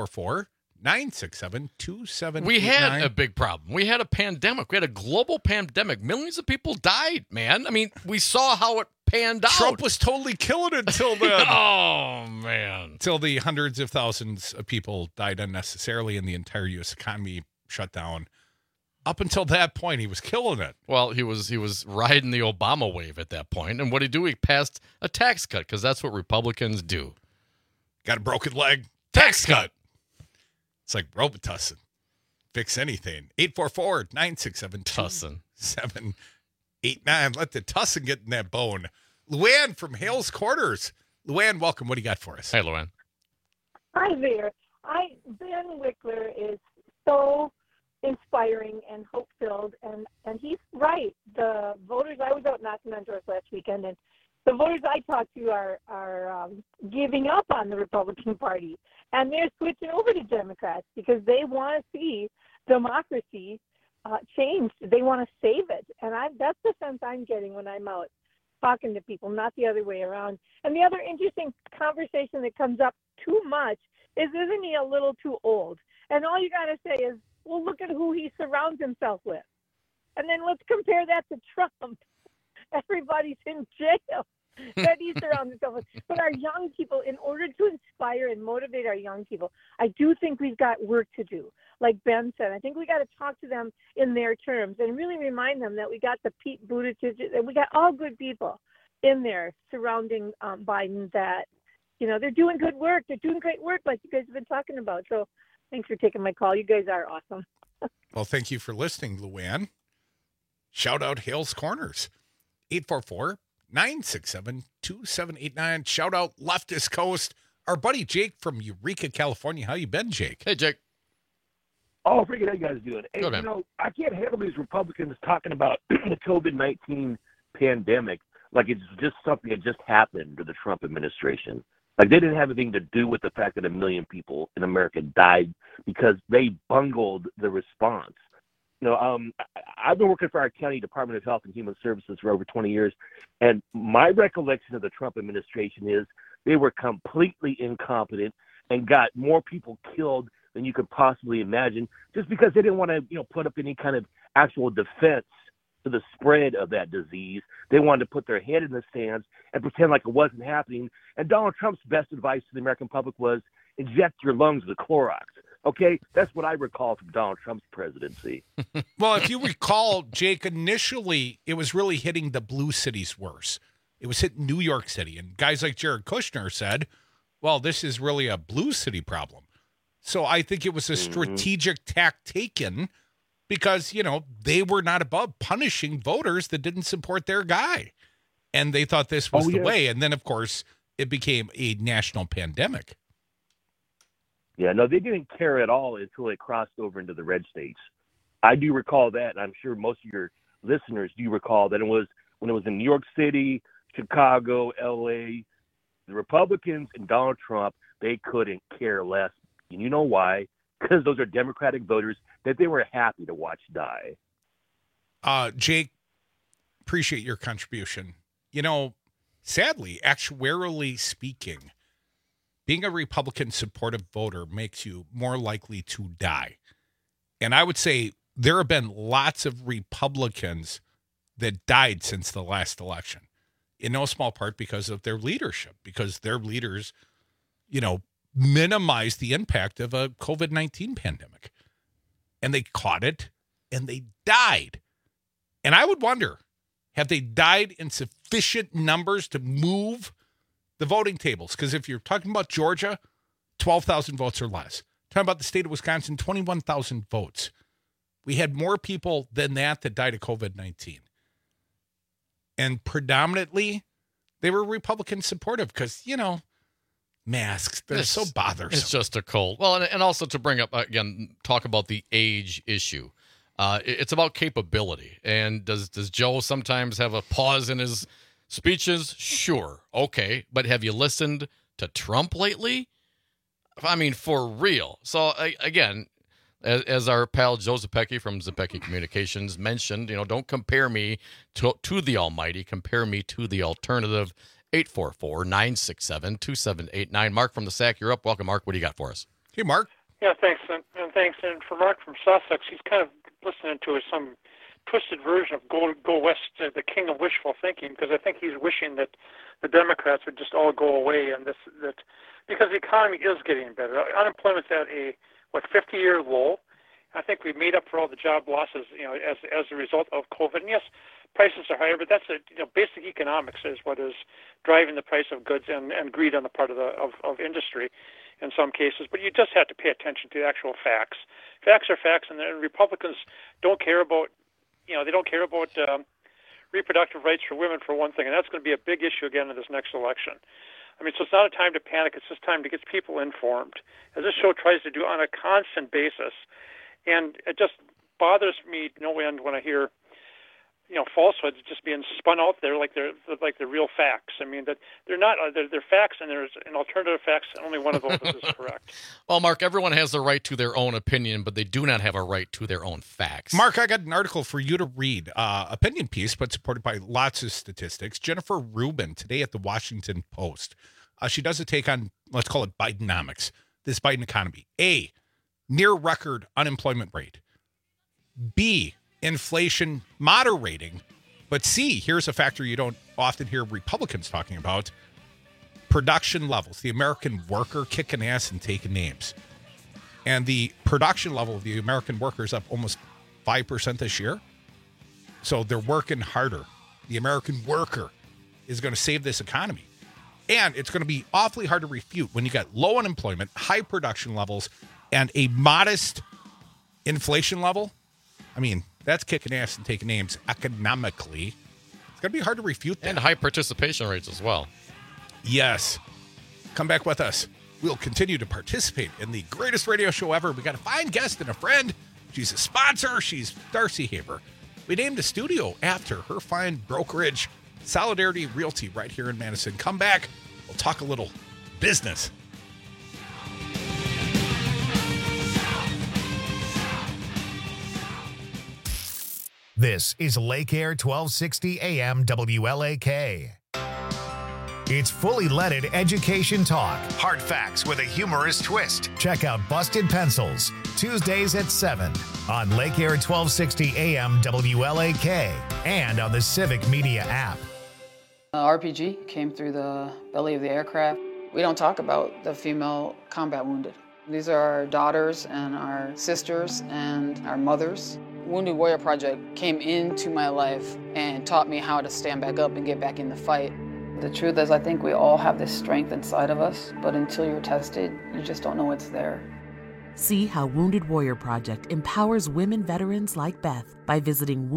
844-967-2789. We had a big problem. We had a pandemic. We had a global pandemic. Millions of people died, man. I mean, we saw how it panned out. Trump was totally killing it until then. Oh, man. Until the hundreds of thousands of people died unnecessarily and the entire U.S. economy shut down. Up until that point, he was killing it. Well, he was riding the Obama wave at that point. And what did he do? He passed a tax cut because that's what Republicans do. Got a broken leg? Tax cut. It's like Robitussin. Fix anything. 844-967-2789. Let the tussin get in that bone. Luann from Hales Corners. Luann, welcome. What do you got for us? Hey, Luann. Hi there. Ben Wickler is so inspiring and hope-filled, and he's right. The voters, I was out knocking on doors last weekend, and the voters I talked to are giving up on the Republican Party, and they're switching over to Democrats because they want to see democracy changed. They want to save it, and that's the sense I'm getting when I'm out talking to people, not the other way around. And the other interesting conversation that comes up too much is, isn't he a little too old? And all you got to say is, well, look at who he surrounds himself with. And then let's compare that to Trump. Everybody's in jail that he surrounds himself with. But our young people, in order to inspire and motivate our young people, I do think we've got work to do. Like Ben said, I think we got to talk to them in their terms and really remind them that we got the Pete Buttigieg, and we got all good people in there surrounding Biden that, you know, they're doing good work. They're doing great work like you guys have been talking about. So thanks for taking my call. You guys are awesome. Well, thank you for listening, Luann. Shout out Hales Corners. 844-967-2789. Shout out Leftist Coast. Our buddy Jake from Eureka, California. How you been, Jake? Hey, Jake. Oh, freaking how you guys doing? Hey, Good, man. you know, I can't handle these Republicans talking about the COVID-19 pandemic like it's just something that just happened to the Trump administration. Like they didn't have anything to do with the fact that 1 million people in America died because they bungled the response. You know, I've been working for our county Department of Health and Human Services for over 20 years, and my recollection of the Trump administration is they were completely incompetent and got more people killed than you could possibly imagine just because they didn't want to, you know, put up any kind of actual defense to the spread of that disease. They wanted to put their head in the sands and pretend like it wasn't happening. And Donald Trump's best advice to the American public was inject your lungs with Clorox. Okay, that's what I recall from Donald Trump's presidency. Well, if you recall, Jake, initially it was really hitting the blue cities worse. It was hitting New York City. And guys like Jared Kushner said, well, this is really a blue city problem. So I think it was a strategic tack taken because, you know, they were not above punishing voters that didn't support their guy. And they thought this was the way. And then, of course, it became a national pandemic. Yeah, no, they didn't care at all until they crossed over into the red states. I do recall that, and I'm sure most of your listeners do recall that it was when it was in New York City, Chicago, L.A., the Republicans and Donald Trump, they couldn't care less. And you know why? Because those are Democratic voters that they were happy to watch die. Jake, appreciate your contribution. You know, sadly, actuarially speaking, being a Republican supportive voter makes you more likely to die. And I would say there have been lots of Republicans that died since the last election, in no small part because of their leadership, because their leaders, you know, minimized the impact of a COVID-19 pandemic. And they caught it and they died. And I would wonder, have they died in sufficient numbers to move the voting tables? Because if you're talking about Georgia, 12,000 votes or less. Talking about the state of Wisconsin, 21,000 votes. We had more people than that died of COVID-19. And predominantly, they were Republican supportive because, you know, masks, they're so bothersome. It's just a cold. Well, and also to bring up, again, talk about the age issue. It's about capability. And does Joe sometimes have a pause in his speeches? Sure. Okay. But have you listened to Trump lately? I mean, for real. So, again, as our pal Joe Zepecki from Zepecki Communications mentioned, you know, don't compare me to the almighty. Compare me to the alternative. 844-967-2789. Mark from the SAC, you're up. Welcome, Mark. What do you got for us? Hey, Mark. Yeah, thanks. And thanks. And for Mark from Sussex, he's kind of listening to some twisted version of Go West, the king of wishful thinking, because I think he's wishing that the Democrats would just all go away, and that because the economy is getting better. Unemployment's at a 50-year low. I think we've made up for all the job losses, you know, as a result of COVID. And yes, prices are higher, but that's basic economics is what is driving the price of goods and greed on the part of industry in some cases. But you just have to pay attention to the actual facts. Facts are facts, and the Republicans don't care about, they don't care about reproductive rights for women, for one thing, and that's going to be a big issue again in this next election. I mean, so it's not a time to panic. It's just time to get people informed, as this show tries to do on a constant basis. And it just bothers me no end when I hear, falsehoods just being spun out there like they're real facts. I mean, that they're not. They're facts, and there's an alternative facts. Only one of those is correct. Well, Mark, everyone has the right to their own opinion, but they do not have a right to their own facts. Mark, I got an article for you to read. Opinion piece, but supported by lots of statistics. Jennifer Rubin today at the Washington Post. She does a take on, let's call it Bidenomics, this Biden economy. A, near record unemployment rate. B, inflation moderating. But C, here's a factor you don't often hear Republicans talking about: production levels. The American worker kicking ass and taking names. And the production level of the American worker is up almost 5% this year. So they're working harder. The American worker is going to save this economy. And it's going to be awfully hard to refute when you got low unemployment, high production levels, and a modest inflation level. I mean, that's kicking ass and taking names economically. It's going to be hard to refute that. And high participation rates as well. Yes. Come back with us. We'll continue to participate in the greatest radio show ever. We got a fine guest and a friend. She's a sponsor. She's Darcy Haber. We named the studio after her fine brokerage, Solidarity Realty, right here in Madison. Come back. We'll talk a little business. This is Lake Air 1260 AM WLAK. It's fully leaded education talk. Hard facts with a humorous twist. Check out Busted Pencils, Tuesdays at 7 on Lake Air 1260 AM WLAK and on the Civic Media app. RPG came through the belly of the aircraft. We don't talk about the female combat wounded. These are our daughters and our sisters and our mothers. Wounded Warrior Project came into my life and taught me how to stand back up and get back in the fight. The truth is, I think we all have this strength inside of us, but until you're tested, you just don't know it's there. See how Wounded Warrior Project empowers women veterans like Beth by visiting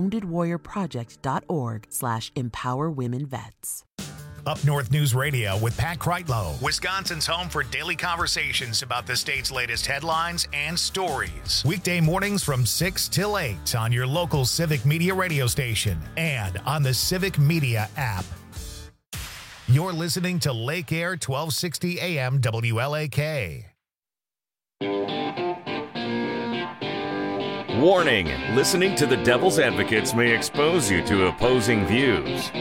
woundedwarriorproject.org/empowerwomenvets. Up North News Radio with Pat Kreitlow, Wisconsin's home for daily conversations about the state's latest headlines and stories. Weekday mornings from 6 till 8 on your local Civic Media radio station and on the Civic Media app. You're listening to Lake Air 1260 AM WLAK. Warning, listening to the Devil's Advocates may expose you to opposing views.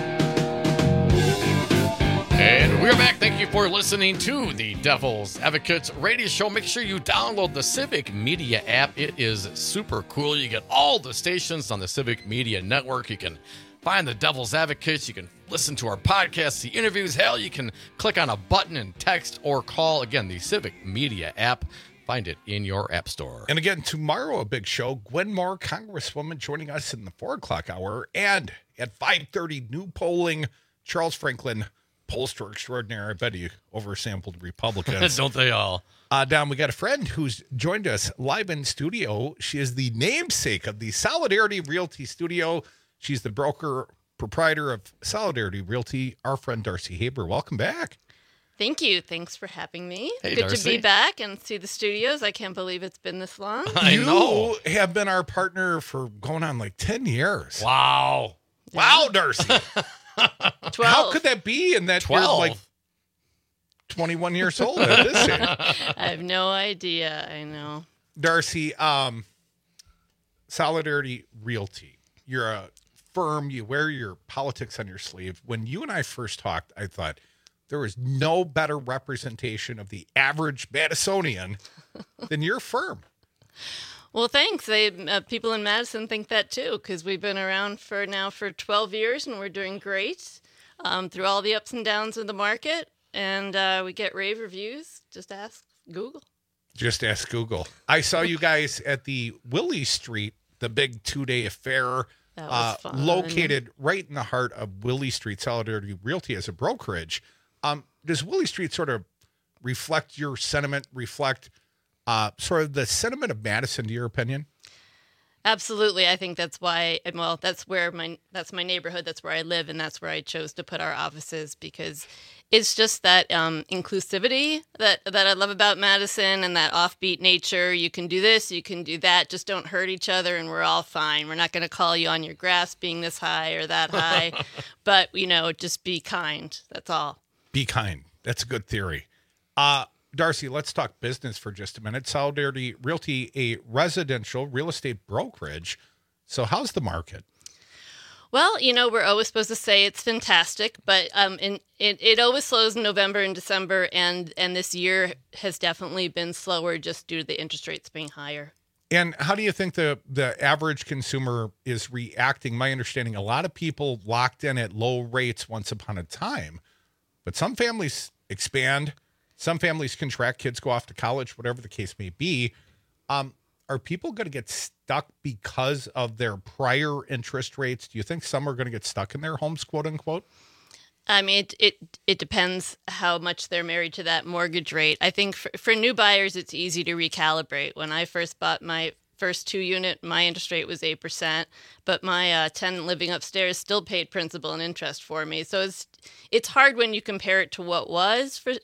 And we're back. Thank you for listening to the Devil's Advocates radio show. Make sure you download the Civic Media app. It is super cool. You get all the stations on the Civic Media network. You can find the Devil's Advocates. You can listen to our podcasts, the interviews. Hell, you can click on a button and text or call. Again, the Civic Media app. Find it in your app store. And again, tomorrow, a big show. Gwen Moore, Congresswoman, joining us in the 4 o'clock hour. And at 5:30, new polling, Charles Franklin, pollster extraordinaire. I bet he oversampled Republicans. Don't they all? Don, we got a friend who's joined us live in studio. She is the namesake of the Solidarity Realty Studio. She's the broker, proprietor of Solidarity Realty, our friend Darcy Haber. Welcome back. Thank you. Thanks for having me. Hey, Good Darcy. to be back and see the studios. I can't believe it's been this long. You have been our partner for going on like 10 years. Wow. Wow, Darcy. 12. How could that be in that 12? you're like 21 years old at this age? I have no idea. I know. Darcy, Solidarity Realty. You're a firm. You wear your politics on your sleeve. When you and I first talked, I thought there was no better representation of the average Madisonian than your firm. Well, thanks. People in Madison think that too, because we've been around for 12 years and we're doing great through all the ups and downs of the market. And we get rave reviews. Just ask Google. Just ask Google. I saw you guys at the Willie Street, the big 2-day affair, That was fun. located right in the heart of Willie Street. Solidarity Realty as a brokerage. Does Willie Street sort of reflect your sentiment, reflect sort of the sentiment of Madison, to your opinion? Absolutely. I think that's why, well, that's my neighborhood. That's where I live. And that's where I chose to put our offices, because it's just that inclusivity that I love about Madison, and that offbeat nature. You can do this, you can do that. Just don't hurt each other and we're all fine. We're not going to call you on your grass being this high or that high, but just be kind. That's all. Be kind. That's a good theory. Darcy, let's talk business for just a minute. Solidarity Realty, a residential real estate brokerage. So how's the market? Well, we're always supposed to say it's fantastic, but it always slows in November and December, and this year has definitely been slower just due to the interest rates being higher. And how do you think the average consumer is reacting? My understanding, a lot of people locked in at low rates once upon a time, but some families expand, some families contract, kids go off to college, whatever the case may be. Are people going to get stuck because of their prior interest rates? Do you think some are going to get stuck in their homes, quote unquote? I mean, it depends how much they're married to that mortgage rate. I think for new buyers, it's easy to recalibrate. When I first bought my first 2-unit, my interest rate was 8%, but my tenant living upstairs still paid principal and interest for me. So it's hard when you compare it to what was for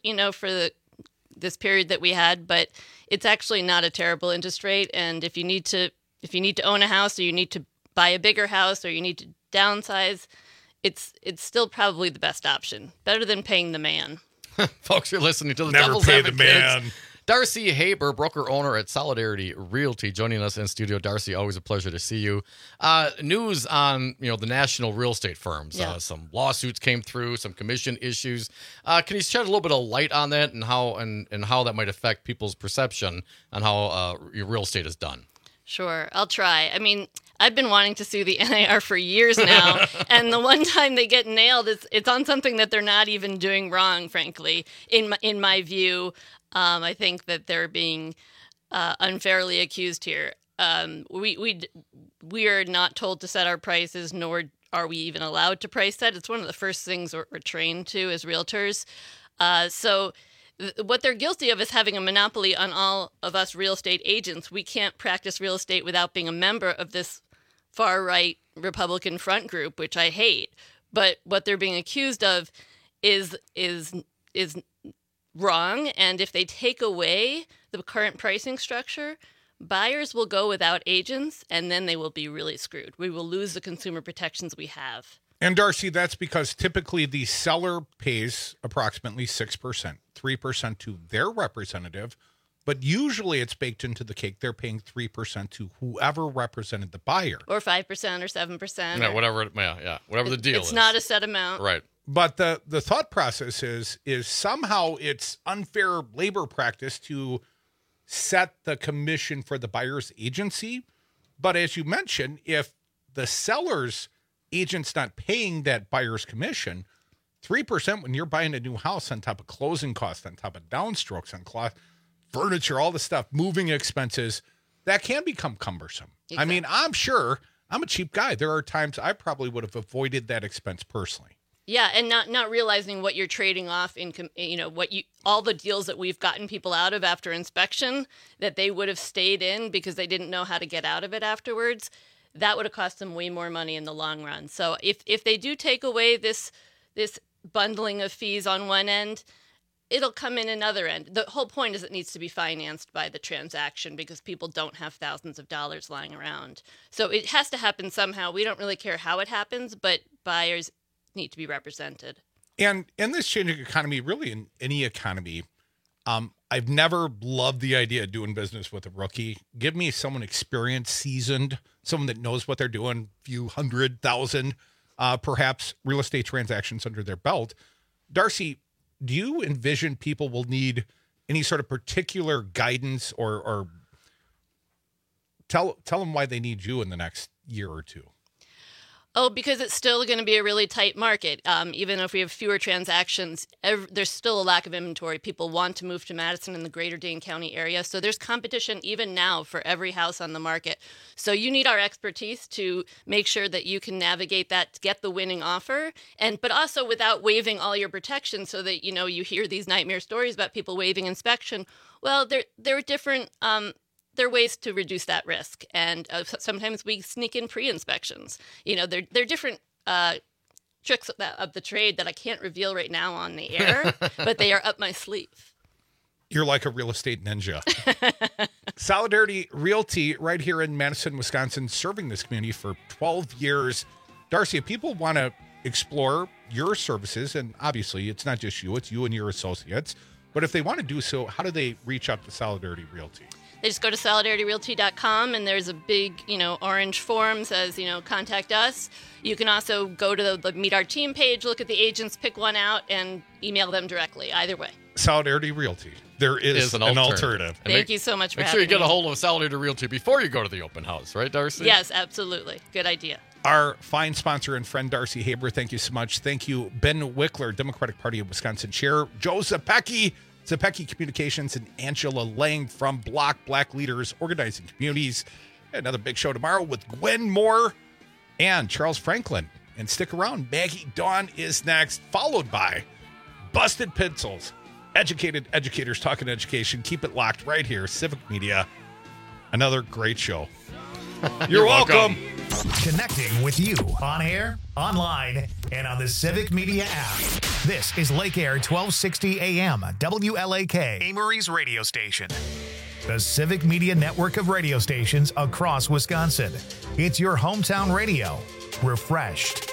this period that we had, but it's actually not a terrible interest rate. And if you need to own a house, or you need to buy a bigger house, or you need to downsize, it's still probably the best option. Better than paying the man. Folks, you're listening to the Never Devil's pay the Advocates. man. Darcy Haber, broker-owner at Solidarity Realty, joining us in studio. Darcy, always a pleasure to see you. News on the national real estate firms. Yeah. Some lawsuits came through, some commission issues. Can you shed a little bit of light on that and how that might affect people's perception on how your real estate is done? Sure, I'll try. I mean, I've been wanting to sue the NAR for years now, and the one time they get nailed, it's on something that they're not even doing wrong, frankly. In my view, I think that they're being unfairly accused here. We are not told to set our prices, nor are we even allowed to price set. It's one of the first things we're trained to as realtors. So what they're guilty of is having a monopoly on all of us real estate agents. We can't practice real estate without being a member of this far-right Republican front group, which I hate. But what they're being accused of is wrong. And if they take away the current pricing structure, buyers will go without agents, and then they will be really screwed. We will lose the consumer protections we have. And Darcy, that's because typically the seller pays approximately 6%, 3% to their representative, but usually it's baked into the cake. They're paying 3% to whoever represented the buyer. Or 5% or 7%. Yeah, whatever the deal is. It's not a set amount. Right. But the thought process is somehow it's unfair labor practice to set the commission for the buyer's agency. But as you mentioned, if the seller's agent's not paying that buyer's commission, 3% when you're buying a new house on top of closing costs, on top of downstrokes, on cloth, furniture, all the stuff, moving expenses, that can become cumbersome. Exactly. I mean, I'm sure I'm a cheap guy. There are times I probably would have avoided that expense personally. Yeah, and not realizing what you're trading off in, all the deals that we've gotten people out of after inspection that they would have stayed in because they didn't know how to get out of it afterwards. That would have cost them way more money in the long run. So if they do take away this bundling of fees on one end, it'll come in another end. The whole point is it needs to be financed by the transaction because people don't have thousands of dollars lying around. So it has to happen somehow. We don't really care how it happens, but buyers need to be represented. And in this changing economy, really in any economy, I've never loved the idea of doing business with a rookie. Give me someone experienced, seasoned, someone that knows what they're doing, few 100,000, perhaps real estate transactions under their belt. Darcy, do you envision people will need any sort of particular guidance or tell them why they need you in the next year or two? Oh, because it's still going to be a really tight market. Even if we have fewer transactions, there's still a lack of inventory. People want to move to Madison and the greater Dane County area. So there's competition even now for every house on the market. So you need our expertise to make sure that you can navigate that to get the winning offer, but also without waiving all your protections so that, you hear these nightmare stories about people waiving inspection. Well, there are different... there are ways to reduce that risk, and sometimes we sneak in pre-inspections. There are different tricks of the trade that I can't reveal right now on the air, but they are up my sleeve. You're like a real estate ninja. Solidarity Realty right here in Madison, Wisconsin, serving this community for 12 years. Darcy, if people want to explore your services, and obviously it's not just you, it's you and your associates, but if they want to do so, how do they reach out to Solidarity Realty? They just go to solidarityrealty.com, and there's a big, orange form says, contact us. You can also go to the Meet Our Team page, look at the agents, pick one out, and email them directly. Either way. Solidarity Realty. There is an alternative. Thank you so much for having me. Make sure you get a hold of Solidarity Realty before you go to the open house, right, Darcy? Yes, absolutely. Good idea. Our fine sponsor and friend, Darcy Haber, thank you so much. Thank you, Ben Wickler, Democratic Party of Wisconsin Chair, Joe Zepecki, Zepecki Communications, and Angela Lang from Block Black Leaders Organizing Communities. Another big show tomorrow with Gwen Moore and Charles Franklin. And stick around. Maggie Dawn is next, followed by Busted Pencils. Educated educators talking education. Keep it locked right here. Civic Media. Another great show. You're welcome. Connecting with you on air, online, and on the Civic Media app. This is Lake Air 1260 AM, WLAK, Amory's radio station. The Civic Media network of radio stations across Wisconsin. It's your hometown radio, refreshed.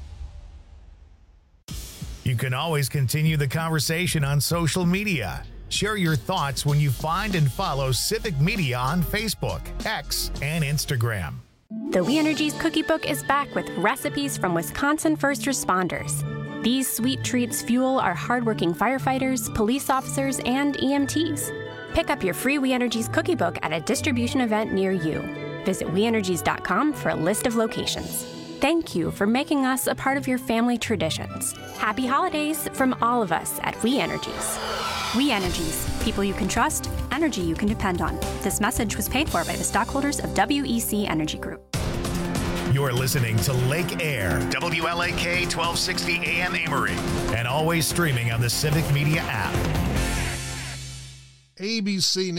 You can always continue the conversation on social media. Share your thoughts when you find and follow Civic Media on Facebook, X, and Instagram. The We Energies Cookie Book is back with recipes from Wisconsin first responders. These sweet treats fuel our hardworking firefighters, police officers, and EMTs. Pick up your free We Energies Cookie Book at a distribution event near you. Visit WeEnergies.com for a list of locations. Thank you for making us a part of your family traditions. Happy holidays from all of us at We Energies. We Energies, people you can trust, energy you can depend on. This message was paid for by the stockholders of WEC Energy Group. You're listening to Lake Air, WLAK 1260 AM Amory, and always streaming on the Civic Media app. ABC